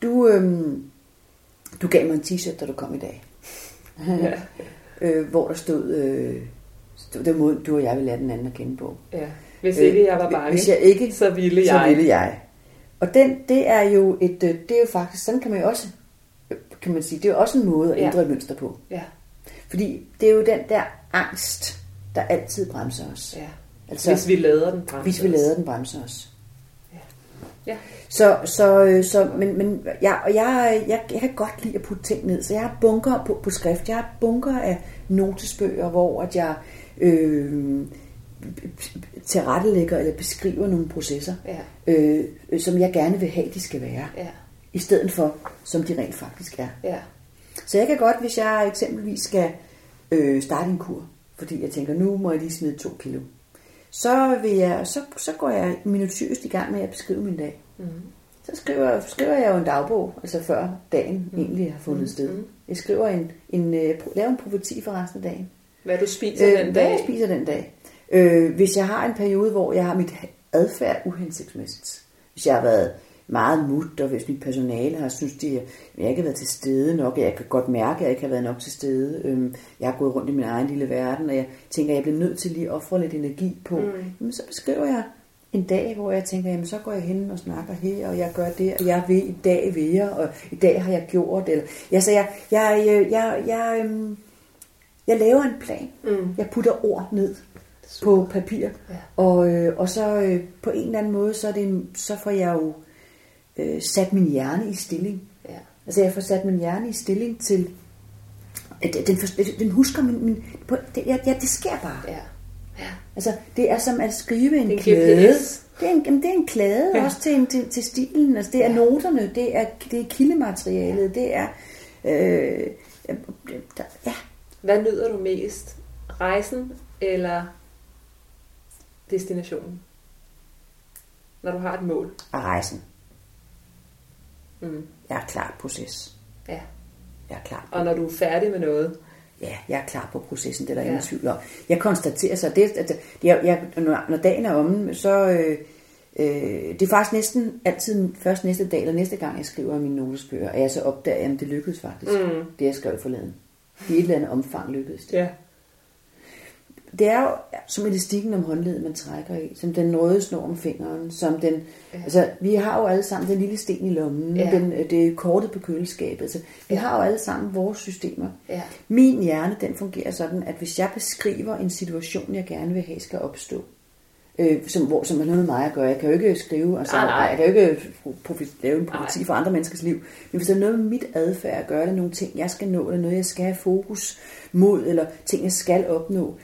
du gav mig en t-shirt, da du kom i dag. Hvor der stod den måde du og jeg ville lære den anden at kende på. Ja. Hvis ikke jeg var bange, så ville jeg. Og det er jo faktisk, sådan kan man jo også, kan man sige, det er jo også en måde at ændre et mønster på. Ja. Fordi det er jo den der angst, der altid bremser os. Ja. Altså, hvis vi lader den bremse os. Ja. Så men jeg kan godt lide at putte ting ned, så jeg har bunker på skrift, jeg har bunker af notesbøger, hvor at jeg tilrettelægger eller beskriver nogle processer, som jeg gerne vil have, de skal være, i stedet for, som de rent faktisk er. Ja. Så jeg kan godt, hvis jeg eksempelvis skal starte en kur, fordi jeg tænker, nu må jeg lige smide 2 kilo, så går jeg minutiøst i gang med at beskrive min dag. Så skriver jeg jo en dagbog, altså før dagen egentlig har fundet sted. Jeg skriver laver en profeti for resten af dagen. Hvad du spiser den dag? Hvad jeg spiser den dag. Hvis jeg har en periode, hvor jeg har mit adfærd uhensigtsmæssigt. Hvis jeg har været meget mut, og hvis mit personale har synes, jeg ikke har været til stede nok, jeg kan godt mærke, at jeg ikke har været nok til stede. Jeg har gået rundt i min egen lille verden, og jeg tænker, at jeg bliver nødt til lige at ofre lidt energi på. Jamen, så beskriver jeg en dag, hvor jeg tænker, jamen så går jeg hen og snakker her, og jeg gør det, og jeg vil i dag være, og i dag har jeg gjort. Eller, jeg laver en plan. Jeg putter ord ned på papir, og så på en eller anden måde, så får jeg jo sat min hjerne i stilling. Ja. Altså jeg får sat min hjerne i stilling til, den husker det sker bare. Ja. Ja. Altså det er som at skrive en klæde. Det er en klæde også til stilen. Altså det er noterne, det er kildematerialet, det er Hvad nyder du mest? Rejsen eller destinationen? Når du har et mål. Rejsen. Jeg er klar på proces. Ja. Jeg er klar på. Og når du er færdig med noget? Ja, jeg er klar på processen, det er der ingen tvivl om. Jeg konstaterer så, når dagen er omme, så det er faktisk næsten altid først næste dag, eller næste gang, jeg skriver mine notesbøger, og jeg så opdager, at det lykkedes faktisk, det jeg skrev forleden. I et eller andet omfang lykkedes det. Ja. Det er jo som elastikken om håndledet, man trækker i, som den røde snor om fingeren, som den, altså vi har jo alle sammen den lille sten i lommen, det er kortet på køleskabet, altså, vi har jo alle sammen vores systemer. Ja. Min hjerne, den fungerer sådan, at hvis jeg beskriver en situation, jeg gerne vil have skal opstå, som har noget med mig at gøre, jeg kan jo ikke skrive, altså, jeg kan jo ikke lave en profeti for andre menneskers liv, men hvis der er noget med mit adfærd at gøre, det nogle ting, jeg skal nå, eller noget, jeg skal have fokus mod, eller ting, jeg skal opnå,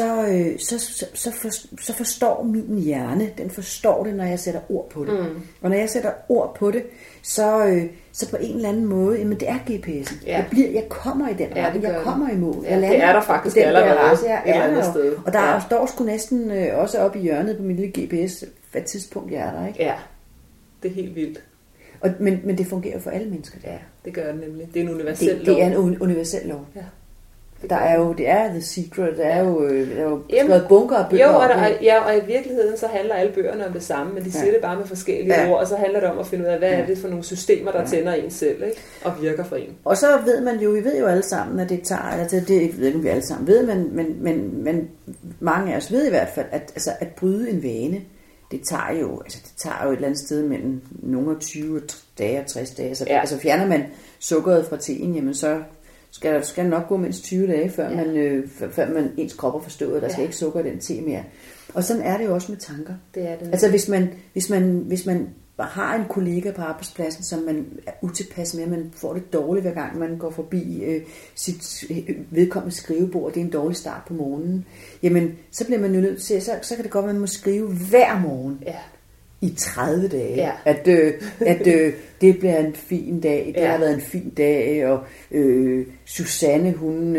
så forstår min hjerne, den forstår det, når jeg sætter ord på det. Og når jeg sætter ord på det, så på en eller anden måde, jamen det er GPS'en. Ja. Jeg kommer i den retning, jeg kommer i mål. Ja, det er der faktisk allerede et eller andet sted. Og der står sgu næsten også oppe i hjørnet på min lille GPS, hvad tidspunkt jeg er der, ikke? Ja, det er helt vildt. Men det fungerer jo for alle mennesker. Ja, det gør det nemlig. Det er en universel lov. Det er en universel lov. Ja. Det er The Secret, der er jo skrevet bunker af bøger og i virkeligheden så handler alle bøgerne om det samme, men de siger det bare med forskellige ord, og så handler det om at finde ud af, hvad er det for nogle systemer, der tænder en selv, ikke? Og virker for en. Og så vi ved jo alle sammen, at det tager, eller det ved ikke, om vi alle sammen ved, men mange af os ved i hvert fald, at bryde en vane, det tager jo et eller andet sted mellem nogle 20 dage og 60 dage. Altså fjerner man sukkeret fra teen, jamen så skal det nok gå mindst 20 dage, før man ens krop har forstået, at der skal ikke sukker i den te mere. Og sådan er det jo også med tanker. Det er det. Altså hvis man har en kollega på arbejdspladsen, som man er utilpas med, man får det dårligt hver gang, man går forbi sit vedkommende skrivebord, det er en dårlig start på morgenen, jamen så bliver man jo nødt til, så kan det godt være, at man må skrive hver morgen. Ja. I 30 dage, at det bliver en fin dag, det har været en fin dag, og Susanne, hun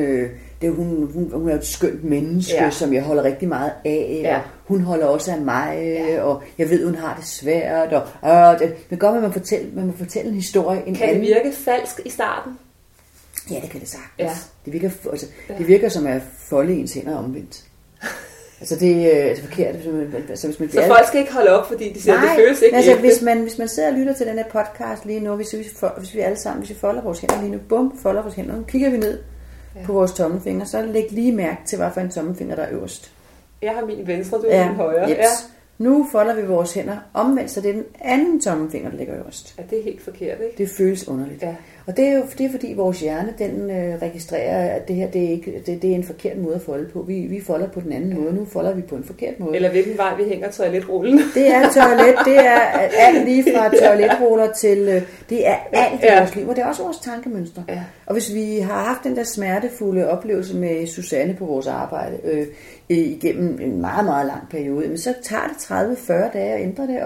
er et skønt menneske, som jeg holder rigtig meget af, og hun holder også af mig, og jeg ved, hun har det svært, og det går, at man må fortælle en historie. Kan det virke falsk i starten? Ja, det kan det sagtens. Ja. Det virker som at folde ens hænder omvendt. Altså det er forkert. Så folk skal ikke holde op, fordi de siger, det føles ikke altså, hvis man sidder og lytter til den her podcast lige nu, hvis vi alle sammen, hvis vi folder vores hænder lige nu, folder vores hænder, nu kigger vi ned på vores tommelfinger, så læg lige mærke til, hvad for en tommelfinger, der er øverst. Jeg har min venstre, du har min højre. Yes. Ja. Nu folder vi vores hænder omvendt, så det er den anden tommelfinger, der ligger øverst. Ja, det er helt forkert, ikke? Det føles underligt. Ja. Og det er fordi vores hjerne, den registrerer, at det her det er en forkert måde at folde på. Vi folder på den anden måde, nu folder vi på en forkert måde. Eller hvilken vej vi hænger toiletrullen. Det er toilet, det er alt lige fra toiletruller til, det er alt i vores liv, og det er også vores tankemønstre. Ja. Og hvis vi har haft den der smertefulde oplevelse med Susanne på vores arbejde, igennem en meget, meget lang periode, men så tager det 30-40 dage at ændre det,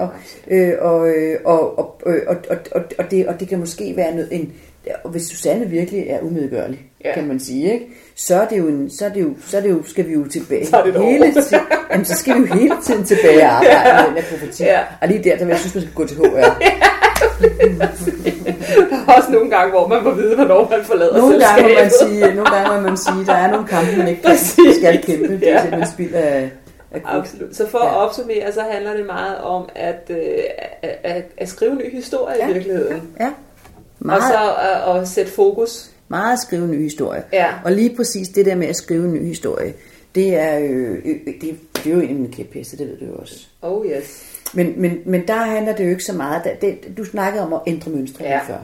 og det kan måske være noget, hvis Susanne virkelig er umedgørlig, kan man sige, ikke? Så skal vi jo tilbage så skal vi jo hele tiden tilbage og arbejde med den her profeti. Og lige der vil jeg synes, man skal gå til HR. Der er også nogle gange, hvor man får vide, hvornår man forlader selskabet. Nogle gange må man sige, der er nogle kampe, man ikke skal kæmpe. Det er simpelthen spild af absolut. Så for at opsummere, så handler det meget om at skrive en ny historie i virkeligheden. Ja. Meget. Og så at sætte fokus. Meget at skrive en ny historie. Ja. Og lige præcis det der med at skrive en ny historie, det er jo en af mine kæpheste, det ved du jo også. Oh yes. Men der handler det jo ikke så meget. Du snakkede om at ændre mønstre før.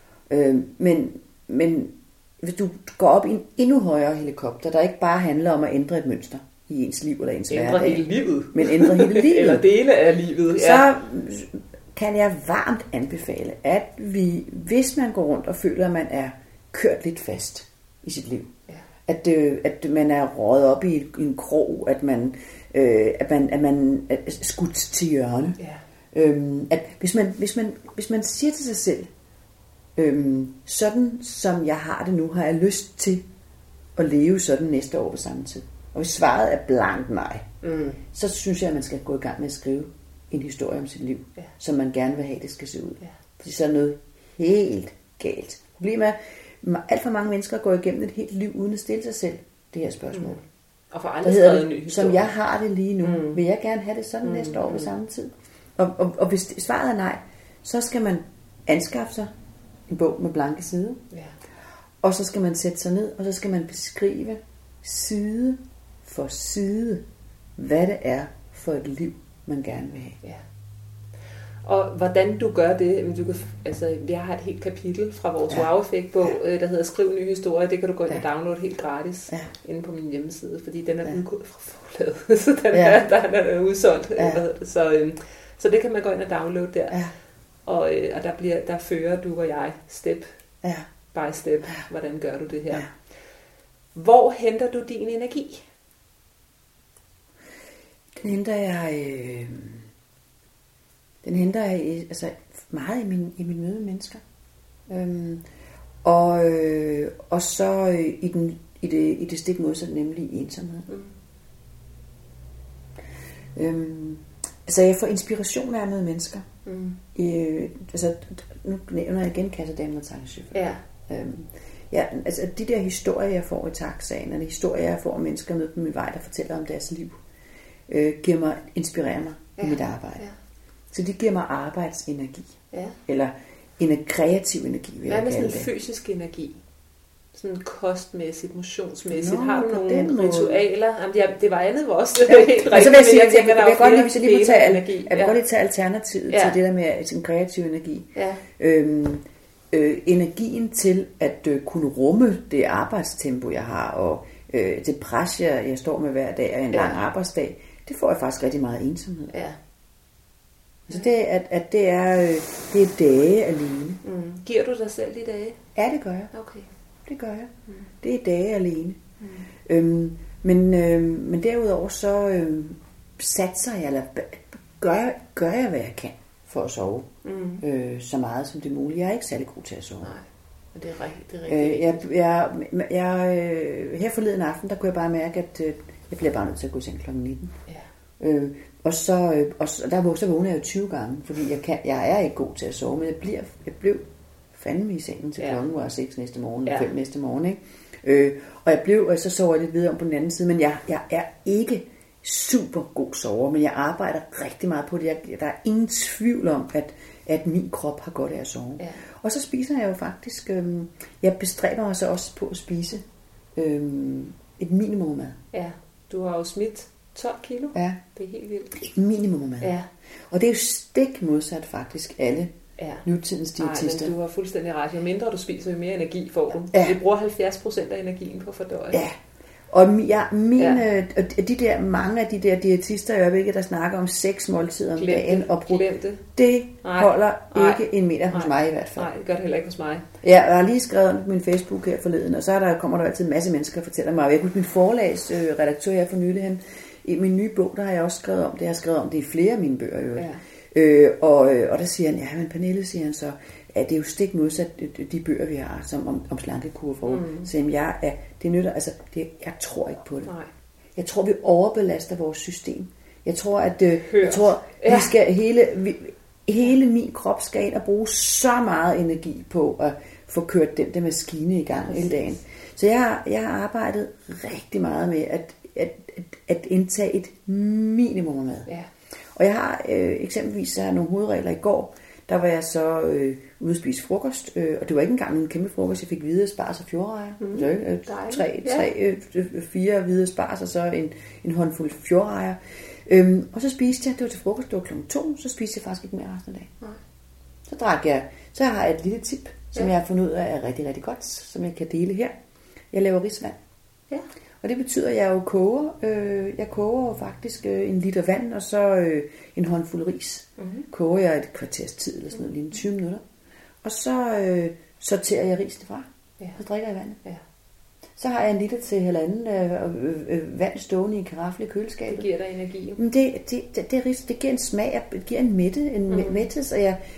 Men hvis du går op i en endnu højere helikopter, der ikke bare handler om at ændre et mønster i ens liv eller ens hverdag. Ændre hele livet. Men ændre hele livet. Eller dele af livet. Så kan jeg varmt anbefale, at hvis man går rundt og føler, at man er kørt lidt fast i sit liv, at man er røget op i en krog, at man er skudt til hjørne. At hvis man siger til sig selv, sådan som jeg har det nu, har jeg lyst til at leve sådan næste år på samme tid. Og hvis svaret er blankt nej, så synes jeg, at man skal gå i gang med at skrive en historie om sit liv, som man gerne vil have, det skal se ud. Fordi så er noget helt galt. Problemet er, at alt for mange mennesker går igennem et helt liv uden at stille sig selv det her spørgsmål. Og for aldrig skrevet en ny historie. Som jeg har det lige nu, vil jeg gerne have det sådan næste år på samme tid. Og hvis svaret er nej, så skal man anskaffe sig en bog med blanke sider. Og så skal man sætte sig ned, og så skal man beskrive side for side, hvad det er for et liv, man gerne vil have. Og hvordan du gør det, jeg har et helt kapitel fra vores Wow-effekt-bog, der hedder Skriv ny historie. Det kan du gå ind og downloade helt gratis inde på min hjemmeside, fordi den er udgået fra forlaget, så den er udsolgt. Så det kan man gå ind og downloade der. Og der fører du og jeg step by step. Hvordan gør du det her? Hvor henter du din energi? Den henter jeg meget i min møde med mennesker. Og så i det stik modsatte, nemlig ensomhed. Altså jeg får inspiration af andre mennesker. Altså nu nævner jeg igen kassedamen og taxachauffør. Ja, altså de der historier jeg får i taxaen, eller historier jeg får af mennesker med på min vej, der fortæller om deres liv, inspirerer mig i mit arbejde. Så de giver mig arbejdsenergi. Eller en kreativ energi, vil jeg kalde det. Hvad med sådan en fysisk energi? Sådan kostmæssigt, motionsmæssigt. Har du nogle ritualer? Jamen, det var andet også helt rigtigt. Altså, jeg vil godt lige, hvis jeg lige må tage alternativet til det der med sin kreativ energi. Energien til at kunne rumme det arbejdstempo, jeg har, og det pres, jeg står med hver dag, og en lang arbejdsdag, det får jeg faktisk rigtig meget ensomhed. Så det er dage alene. Giver du dig selv de dage? Ja, det gør jeg. Okay. Det gør jeg. Det er dage alene. Men derudover så satser jeg, eller gør jeg, hvad jeg kan for at sove så meget som det er muligt. Jeg er ikke særlig god til at sove. Nej, og det er rigtigt. Her forleden aften, der kunne jeg bare mærke, at jeg bliver bare nødt til at gå i seng kl. 19. Og så vågner jeg jo 20 gange, fordi jeg er ikke god til at sove, men jeg blev fandme i sengen til klokken var 6 næste morgen, eller 5 næste morgen, ikke? Og så sover jeg lidt videre om på den anden side, men jeg er ikke super god sover, men jeg arbejder rigtig meget på det. Der er ingen tvivl om, at min krop har godt af at sove. Og så spiser jeg jo faktisk, jeg bestræber mig så også på at spise et minimum mad. Ja, du har jo smidt 12 kilo. Ja. Det er helt vildt. Et minimum mad. Ja. Og det er jo stik modsat faktisk alle nutidens diætister. Men du har fuldstændig ret. Jo mindre du spiser, jo mere energi får du. Vi bruger 70% af energien på fordøjelse. Ja. Og mange af de der diætister i øjeblikket, der snakker om 6 måltider om dagen, og det holder ikke en meter hos mig i hvert fald. Nej, det gør det heller ikke hos mig. Ja, jeg har lige skrevet på min Facebook her forleden, og så kommer der altid en masse mennesker og fortæller mig. Jeg kunne min forlagsredaktør her for nylig, i min nye bog, der har jeg også skrevet om det. Jeg har skrevet om det i flere af mine bøger. Og der siger han, men Pernille, siger han så, at det er jo stik modsat de bøger, vi har, som om slankekur for. Så det nytter, altså, jeg tror ikke på det. Nej. Jeg tror, vi overbelaster vores system. Jeg tror, at vi skal hele min krop skal ind og bruge så meget energi på at få kørt den der maskine i gang hele dagen. Så jeg har arbejdet rigtig meget med at indtage et minimum mad. Ja. Og jeg har eksempelvis nogle hovedregler i går. Der var jeg så ude at spise frokost, og det var ikke engang en kæmpe frokost. Jeg fik hvide spars og fjordrejer. 4 hvide spars og så en håndfuld fjordrejer. Og så spiste jeg, det var til frokost, det var klokken 2, så spiste jeg faktisk ikke mere resten af dagen. Så har jeg et lille tip, som jeg har fundet ud af er rigtig, rigtig godt, som jeg kan dele her. Jeg laver risvand. Ja. Og det betyder, at jeg jo koger. Jeg koger jo faktisk 1 liter vand, og så en håndfuld ris. Koger jeg et kvarters tid, eller sådan noget, lige 20 minutter. Og så sorterer jeg risene fra. Så drikker jeg vandet. Ja. Så har jeg 1 liter til 1,5 vand stående i en karaffel i køleskabet. Det giver dig energi. Men det giver en smag, det giver en mættelse,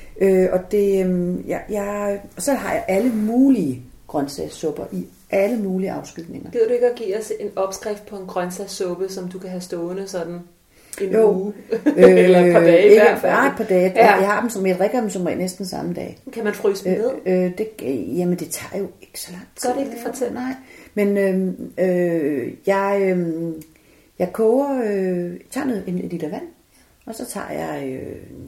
og så har jeg alle mulige grøntsagssupper i alle mulige afskygninger. Gider du ikke at give os en opskrift på en grøntsagssuppe, som du kan have stående sådan en uge? Eller et par dage i hvert fald? Nej, et par dage. Ja. Jeg har dem jeg drikker dem som næsten samme dag. Kan man fryse dem ned? Jamen det tager jo ikke så lang tid. Gør det ikke, fortæl? Nej, men jeg koger, tager en liter vand, og så tager jeg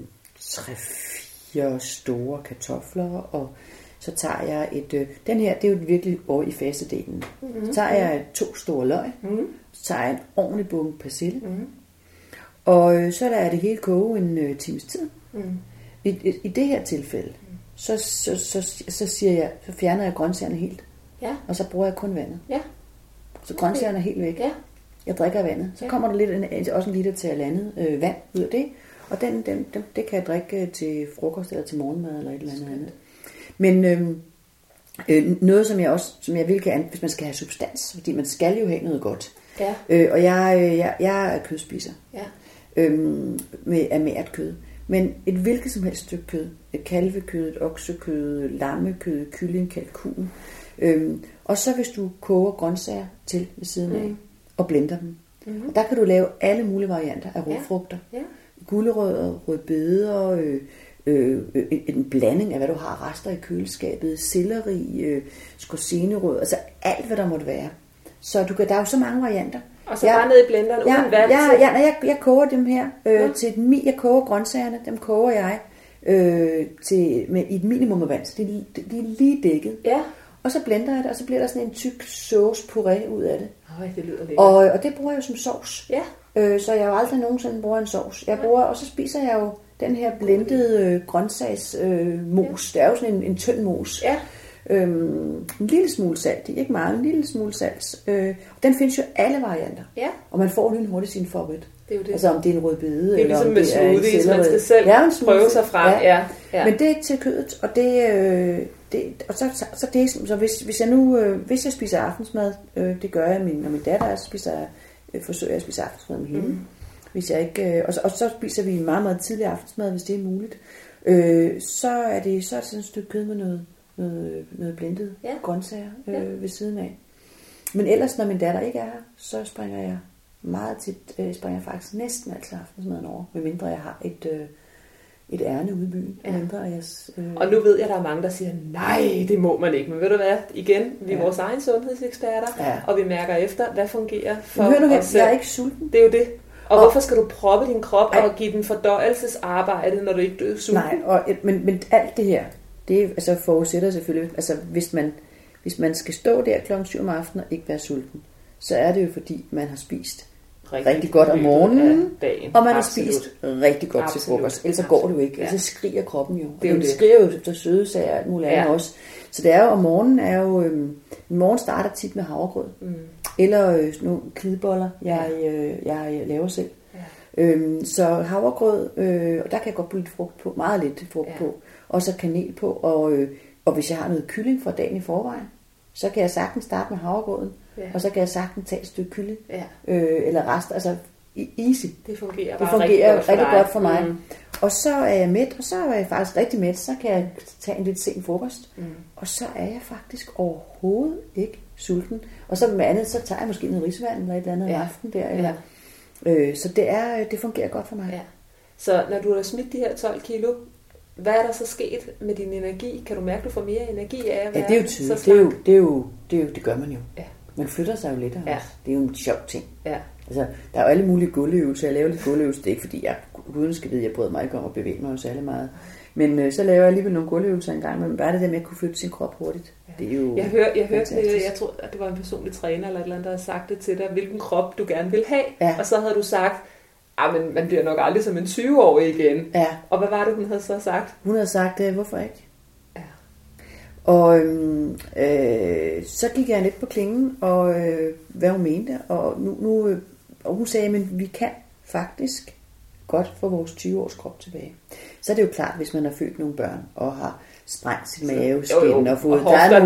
3-4 store kartofler, og så tager jeg den her, det er jo virkelig over i fasedelen. Så tager jeg 2 store løg, så tager jeg en ordentlig bunke persille, og så lader jeg det hele koge en times tid. I det her tilfælde, så siger jeg, så fjerner jeg grøntsagerne helt, og så bruger jeg kun vandet. Ja. Så grøntsagerne er helt væk. Ja. Jeg drikker vandet. Så kommer der også en liter til andet vand ud af det, og det kan jeg drikke til frokost eller til morgenmad eller et eller andet. Men noget, som jeg vil gerne, hvis man skal have substans, fordi man skal jo have noget godt. Ja. Og jeg er kødspiser. Ja. Med amært kød. Men et hvilket som helst stykke kød, et kalvekød, et oksekød, lammekød, kylling, kalkun. Og så hvis du koger grøntsager til ved siden af, og blender dem. Og der kan du lave alle mulige varianter af rugfrugter. Gulerødder, rødbeder, en blanding af hvad du har, rester i køleskabet, selleri, skorzenerød, altså alt hvad der måtte være. Så der er jo så mange varianter. Og så bare ned i blenderen uden vand? Jeg koger dem her jeg koger grøntsagerne, dem koger jeg med i et minimum af vand, så de er lige dækket. Ja. Og så blender jeg det, og så bliver der sådan en tyk sauce puré ud af det. Det lyder lækkert. Og det bruger jeg jo som sovs. Ja. Så jeg jo aldrig nogensinde bruger en sovs. Og så spiser jeg jo den her blendede grøntsagsmos. Det er jo sådan en tynd mos. Ja. En lille smule salt i, ikke meget, en lille smule salt. Den findes jo alle varianter. Ja. Og man får lynhurtigt sin favorit. Det er jo det. Altså om det er en rødbede, eller ligesom om det er en selleri. Man skal selv prøve sig frem. Ja. Men det er ikke til kødet, og hvis jeg spiser aftensmad, det gør jeg, når min datter forsøger jeg at spise aftensmad med hende. Hvis jeg ikke, og så spiser vi meget, meget tidlig aftensmad, hvis det er muligt. Så er det sådan et stykke kød med noget blendet grøntsager ved siden af. Men ellers, når min datter ikke er her, så springer jeg meget tit, faktisk næsten altid aftensmaden over, medmindre jeg har et ærne ude i byen. Og nu ved jeg, at der er mange, der siger, nej, det må man ikke. Men ved du hvad, igen, vi er vores egen sundhedseksperter, og vi mærker efter, hvad fungerer for os selv. Jeg er ikke sulten. Det er jo det. Og hvorfor skal du proppe din krop og give den fordøjelsesarbejde, når du ikke er sulten? Nej, men alt det her, det altså forudsætter selvfølgelig, altså hvis man skal stå der klokken 7 om aftenen og ikke være sulten, så er det jo fordi, man har spist rigtig godt om morgenen, og man har spist rigtig godt til frokost. Ellers så går det jo ikke, ellers skriger kroppen jo. Og den skriger jo efter søde sager og alt muligt andet også. Så det er jo, om morgenen morgen starter tit med havregrød. Eller nogle klideboller, jeg laver selv. Så havregrød, og der kan jeg godt putte lidt frugt på, meget lidt frugt på. Og så kanel på, og hvis jeg har noget kylling fra dagen i forvejen, så kan jeg sagtens starte med havregrøden, og så kan jeg sagtens tage et stykke kylling, eller rester, altså easy. Det fungerer rigtig godt for mig. Og så er jeg mæt, og så er jeg faktisk rigtig mæt, så kan jeg tage en lidt sen frokost, og så er jeg faktisk overhovedet ikke sulten. Og så med andet, så tager jeg måske noget risvand eller et eller andet om aftenen der, eller, så det fungerer godt for mig. Ja. Så når du har smidt de her 12 kilo, hvad er der så sket med din energi? Kan du mærke, at du får mere energi af at være det er jo tydeligt. Det gør man jo. Ja. Man flytter sig jo lidt. Ja. Det er jo en sjov ting. Ja. Altså, der er jo alle mulige gulvøvelser. Jeg laver lidt gulvøvelser. Det er ikke fordi, jeg uden skal vide, jeg bryder mig ikke om at bevæge mig jo særlig meget. Men så laver jeg alligevel nogle gulvøvelser en gang. Men bare det der med at kunne flytte sin krop hurtigt. Ja. Det er jo jeg hørte det, jeg tror, at det var en personlig træner eller et eller andet, der havde sagt det til dig, hvilken krop du gerne vil have. Ja. Og så havde du sagt, men man bliver nok aldrig som en 20-årig igen. Ja. Og hvad var det, hun havde så sagt? Hun havde sagt, hvorfor ikke? Ja. Og så gik jeg lidt på klingen, og hvad hun mente. Og og hun sagde, at vi kan faktisk godt få vores 20-års krop tilbage. Så er det jo klart, hvis man har født nogle børn, og har sprængt sit maveskin og fået... Der er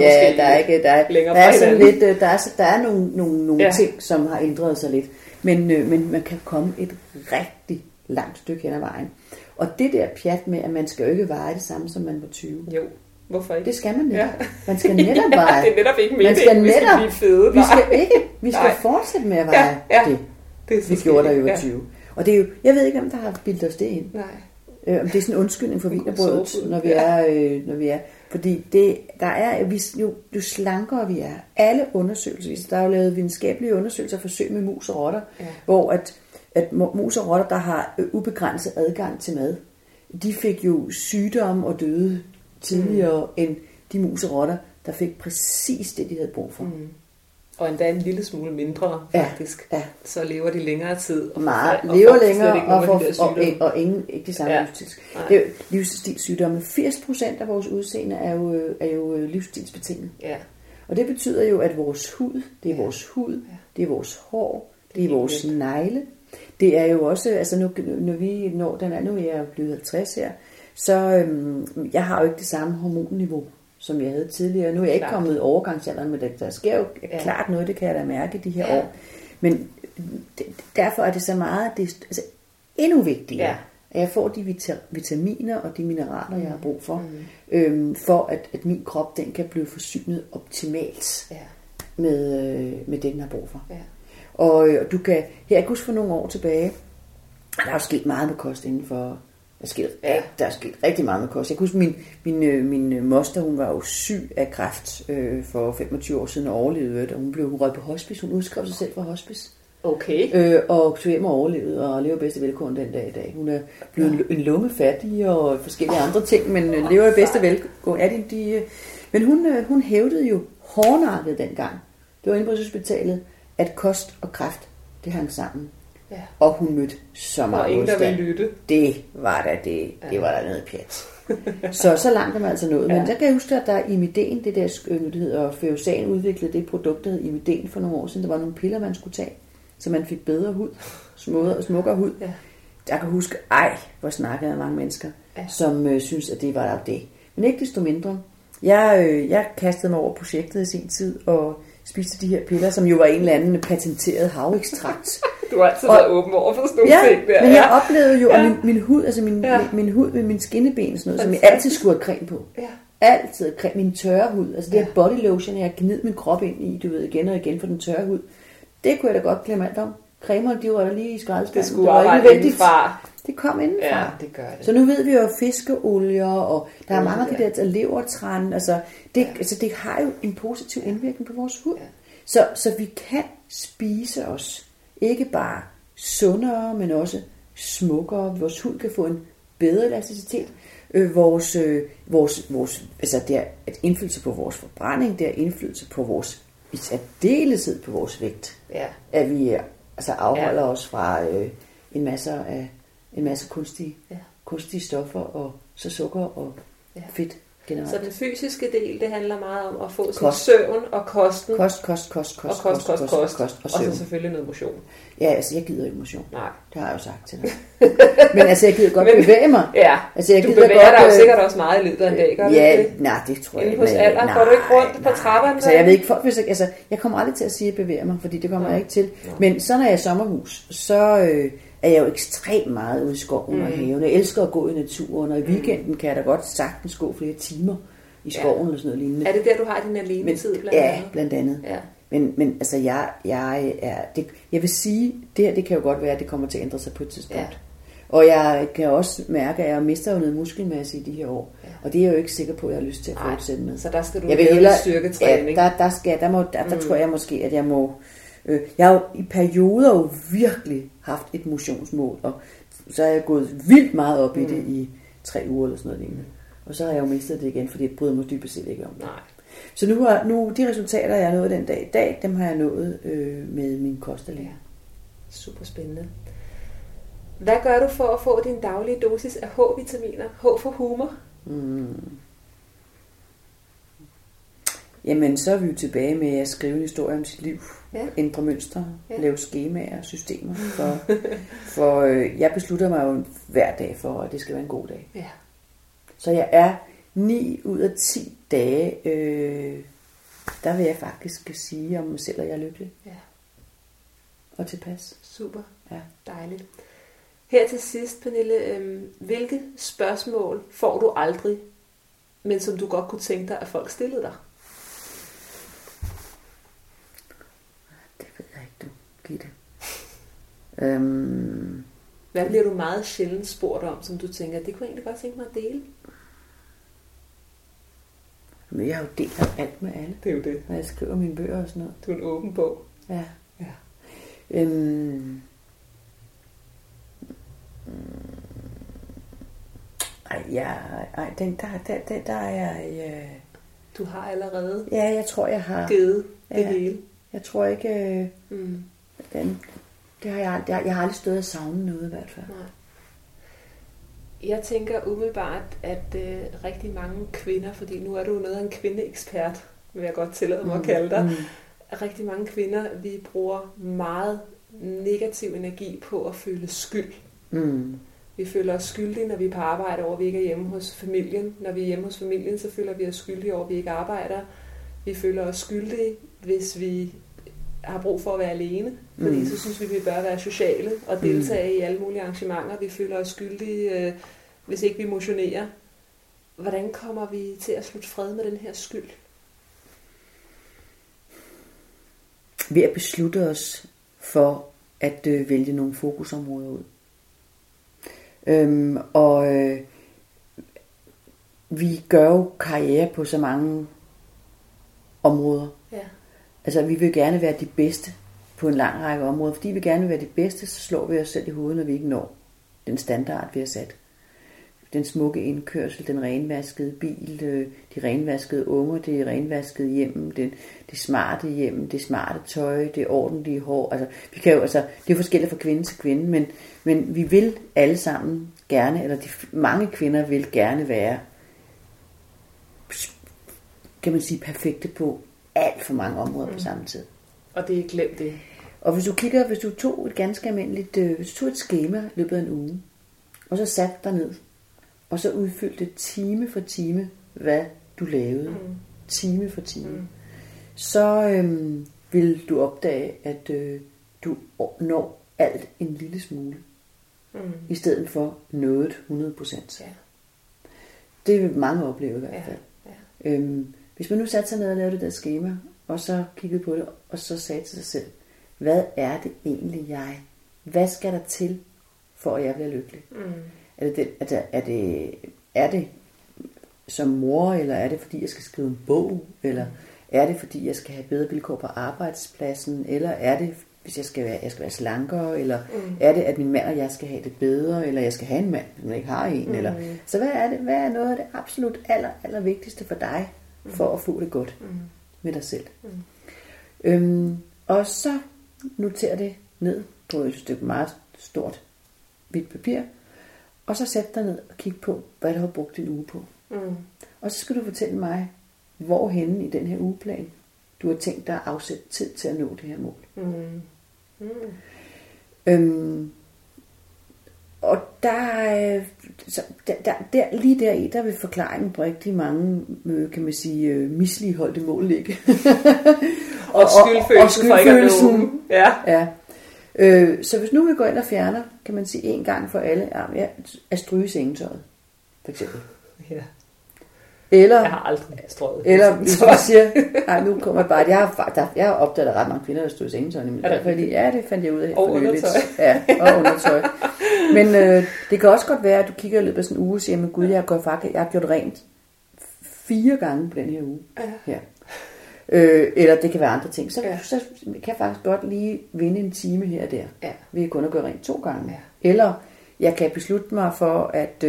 nogle ting, som har ændret sig lidt. Men man kan komme et rigtig langt stykke hen ad vejen. Og det der pjat med, at man skal jo ikke veje det samme, som man var 20. Jo, hvorfor ikke? Det skal man netop. Ja. Man skal netop veje. Det er netop ikke meningen, vi skal blive fede. Vi skal fortsætte med at veje det vi gjorde, da vi var 20. Og det er jo, jeg ved ikke, om der har bildet os det ind. Nej. Om det er sådan en undskyldning for wienerbrødet, når vi er. Fordi jo slankere vi er. Alle undersøgelser, der er jo lavet videnskabelige undersøgelser og forsøg med mus og rotter, hvor at mus og rotter, der har ubegrænset adgang til mad, de fik jo sygdomme og døde tidligere end de mus og rotter, der fik præcis det, de havde brug for. Og endda en lille smule mindre, faktisk. Ja. Så lever de længere tid. Og lever længere og ingen, ikke de samme livsstilssygdomme. 80% af vores udseende er jo livsstilsbetinget. Ja. Og det betyder jo, at vores hud, det er vores hud, det er vores hår, det er vores negle. Det er jo også, altså når vi når den anden, nu er jeg blevet 50 her, så jeg har jo ikke det samme hormonniveau, som jeg havde tidligere. Nu er jeg ikke kommet i overgangsalderen, men der sker jo klart noget, det kan jeg da mærke de her år. Men derfor er det så meget, det er altså endnu vigtigere, at jeg får de vitaminer og de mineraler, jeg har brug for, for at min krop den kan blive forsynet optimalt med det, den har brug for. Ja. Og du kan, her jeg kan huske for nogle år tilbage, der er jo sket meget med kost indenfor. Der er sket rigtig meget med kost. Jeg kan huske, min moster, hun var jo syg af kræft for 25 år siden og overlevede, og hun røg på hospice. Hun udskrev sig selv fra hospice. Okay. Og tog hjem og overlevede, og lever bedste velgående den dag i dag. Hun er blevet en lungefattig og forskellige andre ting, men lever det bedste velgående. Men hun hævdede jo hårdnakket dengang. Det var inde på hospitalet, at kost og kræft, det hang sammen. Ja. Og hun mødte så meget modstand. Og ingen, der ville lytte. Det var der noget pjat. så langt er man altså nået. Men der kan jeg huske, at der er Imidén, det der skønhed, og Feosan udviklede det produkt, der hed Imidén for nogle år siden. Der var nogle piller, man skulle tage, så man fik bedre hud, smukkere hud. Ja. Jeg kan huske, hvor snakkede jeg mange mennesker, som synes, at det var det. Men ikke desto mindre. Jeg kastede mig over projektet i sin tid, og spiste de her piller, som jo var en eller anden patenteret havekstrakt. Du har altid været åben over for sådan nogle ting der. Men jeg oplevede jo, at min hud, altså min hud med min skinneben, sådan noget, som jeg altid skulle have creme på. Ja. Altid creme, min tørre hud. Altså det her body lotion, jeg har gnidt min krop ind i, du ved, igen og igen for den tørre hud. Det kunne jeg da godt glemme alt om. Cremerne, de var der lige i skraldespanden. Det skulle arbejde indenfra. Det kom indenfra. Ja, det gør det. Så nu ved vi jo fiskeolier, og der er mange af de der levertræn. Altså det har jo en positiv indvirkning på vores hud. Ja. Så vi kan spise os ikke bare sundere, men også smukkere. Vores hud kan få en bedre elasticitet. Altså det er et indflydelse på vores forbrænding, det er indflydelse på vores i særdeleshed på vores vægt. Ja. At vi afholder os fra en masse kunstige stoffer og så sukker og fedt generelt. Så den fysiske del, det handler meget om at få sin søvn og kosten. Kost. Og så selvfølgelig noget motion. Ja, altså jeg gider ikke motion. Nej. Det har jeg jo sagt til dig. Men altså jeg gider godt bevæge mig. Ja, altså, du bevæger dig jo sikkert også meget i løbet af en dag, gør du det? Nej, det tror jeg ikke. Går du ikke rundt på trapperne? Så jeg ved ikke, jeg kommer aldrig til at sige, at jeg bevæger mig, fordi det kommer jeg ikke til. Men så når jeg er i sommerhus, så er jeg jo ekstremt meget ude i skoven og haven. Jeg elsker at gå i naturen, og i weekenden kan jeg da godt sagtens gå flere timer i skoven eller sådan noget lignende. Er det der, du har din alenetid blandt andet? Ja, blandt andet. Ja. Men altså, jeg vil sige, det kan jo godt være, at det kommer til at ændre sig på et tidspunkt. Ja. Og jeg kan også mærke, at jeg mister jo noget muskelmasse i de her år. Ja. Og det er jeg jo ikke sikker på, at jeg har lyst til at fortsætte med. Så der skal du lave styrketræning? Ja, der tror jeg måske, at jeg må... Jeg har jo i perioder jo virkelig haft et motionsmål, og så har jeg gået vildt meget op i det i 3 uger eller sådan noget lignende. Og så har jeg jo mistet det igen, fordi jeg bryder mig dybest set ikke om det. Nej. Så nu de resultater, jeg har nået den dag i dag, dem har jeg nået med min kostlæge. Ja. Super spændende. Hvad gør du for at få din daglige dosis af H-vitaminer? H for humor? Jamen, så er vi jo tilbage med at skrive en historie om sit liv. Ja. Ændre mønstre, lave skemaer og systemer. For jeg beslutter mig jo hver dag for, at det skal være en god dag. Ja. Så jeg er 9 ud af 10 dage, der vil jeg faktisk sige om mig selv, at jeg er lykkelig. Ja. Og tilpas. Super. Ja. Dejligt. Her til sidst, Pernille, hvilke spørgsmål får du aldrig, men som du godt kunne tænke dig, at folk stillede dig? Det ved jeg ikke, du. Giv det. Hvad bliver du meget sjældent spurgt om, som du tænker, det kunne jeg egentlig godt tænke mig at dele? Men jeg har jo delt alt med alle. Det er jo det. Når jeg skriver mine bøger og sådan noget. Du er en åben bog. Ja. Der er jeg... Du har allerede... Ja, jeg tror, jeg har... Givet det hele. Jeg tror ikke... Det har jeg har aldrig stået og savnet noget i hvert fald. Nej. Jeg tænker umiddelbart, at rigtig mange kvinder, fordi nu er du noget af en kvindeekspert, vil jeg godt tillade mig at kalde dig. Rigtig mange kvinder, vi bruger meget negativ energi på at føle skyld. Vi føler os skyldige, når vi er på arbejde over, at vi ikke er hjemme hos familien. Når vi er hjemme hos familien, så føler vi os skyldige over, at vi ikke arbejder. Vi føler os skyldige, hvis vi har brug for at være alene, fordi så synes vi bør være sociale og deltage i alle mulige arrangementer. Vi føler os skyldige, hvis ikke vi motionerer. Hvordan kommer vi til at slutte fred med den her skyld? Ved at beslutte os for at vælge nogle fokusområder ud. Vi gør jo karriere på så mange områder. Ja. Altså vi vil gerne være de bedste på en lang række områder. Fordi vi gerne vil være de bedste, så slår vi os selv i hovedet, når vi ikke når den standard, vi har sat. Den smukke indkørsel, den renvaskede bil, de renvaskede unger, det renvaskede hjem, det smarte hjem, det smarte tøj, det ordentlige hår. Altså, vi kan jo, altså, det er forskelligt fra kvinde til kvinde, men vi vil alle sammen gerne, eller mange kvinder vil gerne være, kan man sige, perfekte på alt for mange områder på samme tid. Og det er glemt det. Og hvis du tog et ganske almindeligt, hvis du tog et skema i løbet af en uge, og så satte dig ned, og så udfyldte time for time, hvad du lavede. Time for time. Så vil du opdage, at du når alt en lille smule. I stedet for noget 100%. Ja. Det vil mange opleve i hvert fald. Ja. Hvis man nu satte sig ned og lavede det der skema, og så kiggede på det, og så sagde til sig selv, hvad er det egentlig hvad skal der til, for at jeg bliver lykkelig? Er det som mor, eller er det fordi jeg skal skrive en bog, eller er det fordi jeg skal have bedre vilkår på arbejdspladsen, eller er det hvis jeg skal være slankere, eller er det at min mand og jeg skal have det bedre, eller jeg skal have en mand, men ikke har en, eller så hvad er noget af det absolut aller vigtigste for dig for at få det godt med dig selv. Og så noter det ned på et stykke meget stort hvidt papir. Og så sæt dig ned og kig på, hvad du har brugt din uge på. Og så skal du fortælle mig, hvorhenne i den her ugeplan, du har tænkt dig at afsætte tid til at nå det her mål. Og lige deri, der vil forklaringen på rigtig mange, kan man sige, misligeholdte mål ligge. og skyldfølelsen. Ja. Så hvis nu vi går ind og fjerner, kan man sige en gang for alle, at stryge sengetøjet, for eksempel. Ja. Eller, jeg har aldrig strøget. Eller hvis vi siger, nu kommer jeg bare, jeg har opdaget, at ret mange kvinder, der stryger sengetøjet. Fordi, det fandt jeg ud af. Og undertøj. Ja, og undertøj. Men det kan også godt være, at du kigger i løbet af sådan en uge og siger, men gud, jeg har gjort rent 4 gange på den her uge. Ja. Eller det kan være andre ting. Så kan jeg faktisk godt lige vinde en time her og der. Ja. Ved kun at gøre rent 2 gange. Ja. Eller jeg kan beslutte mig for,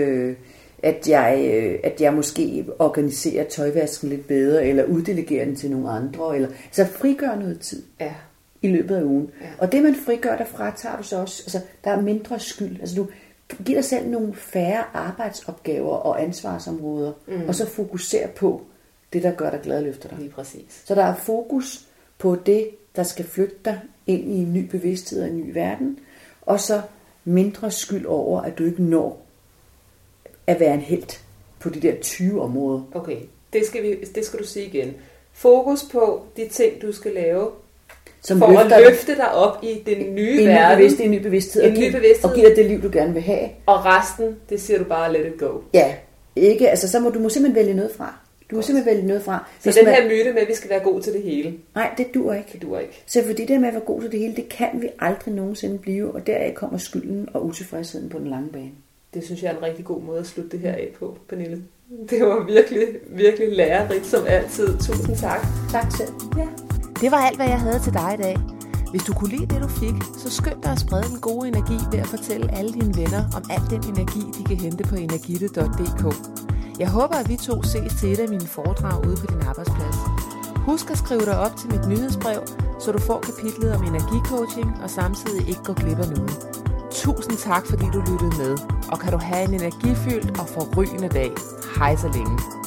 at jeg måske organiserer tøjvasken lidt bedre, eller uddelegerer den til nogle andre, eller så frigør noget tid i løbet af ugen. Ja. Og det man frigør, derfra tager du så også, altså der er mindre skyld. Altså du giver dig selv nogle færre arbejdsopgaver og ansvarsområder, og så fokuserer på det, der gør dig glad og løfter dig. Lige præcis. Så der er fokus på det, der skal flytte dig ind i en ny bevidsthed og en ny verden, og så mindre skyld over, at du ikke når at være en helt på de der 20 områder. Okay, det skal du sige igen. Fokus på de ting, du skal lave, som for at løfte dig op i den nye verden. En ny bevidsthed. Og give dig det liv, du gerne vil have. Og resten, det siger du bare, let it go. Ja, ikke, altså så må du simpelthen vælge noget fra. Så den her myte med, at vi skal være gode til det hele. Nej, det duer ikke. Så fordi det med at være god til det hele, det kan vi aldrig nogensinde blive, og deraf kommer skylden og utilfredsheden på den lange bane. Det synes jeg er en rigtig god måde at slutte det her af på, Pernille. Det var virkelig, virkelig lærerigt som altid. Tusind tak. Tak selv. Ja. Det var alt, hvad jeg havde til dig i dag. Hvis du kunne lide det, du fik, så skynd dig at sprede den gode energi ved at fortælle alle dine venner om al den energi, de kan hente på energite.dk. Jeg håber, at vi to ses til et af mine foredrag ude på din arbejdsplads. Husk at skrive dig op til mit nyhedsbrev, så du får kapitlet om energicoaching og samtidig ikke går glip af noget. Tusind tak, fordi du lyttede med, og kan du have en energifyldt og forrygende dag. Hej så længe.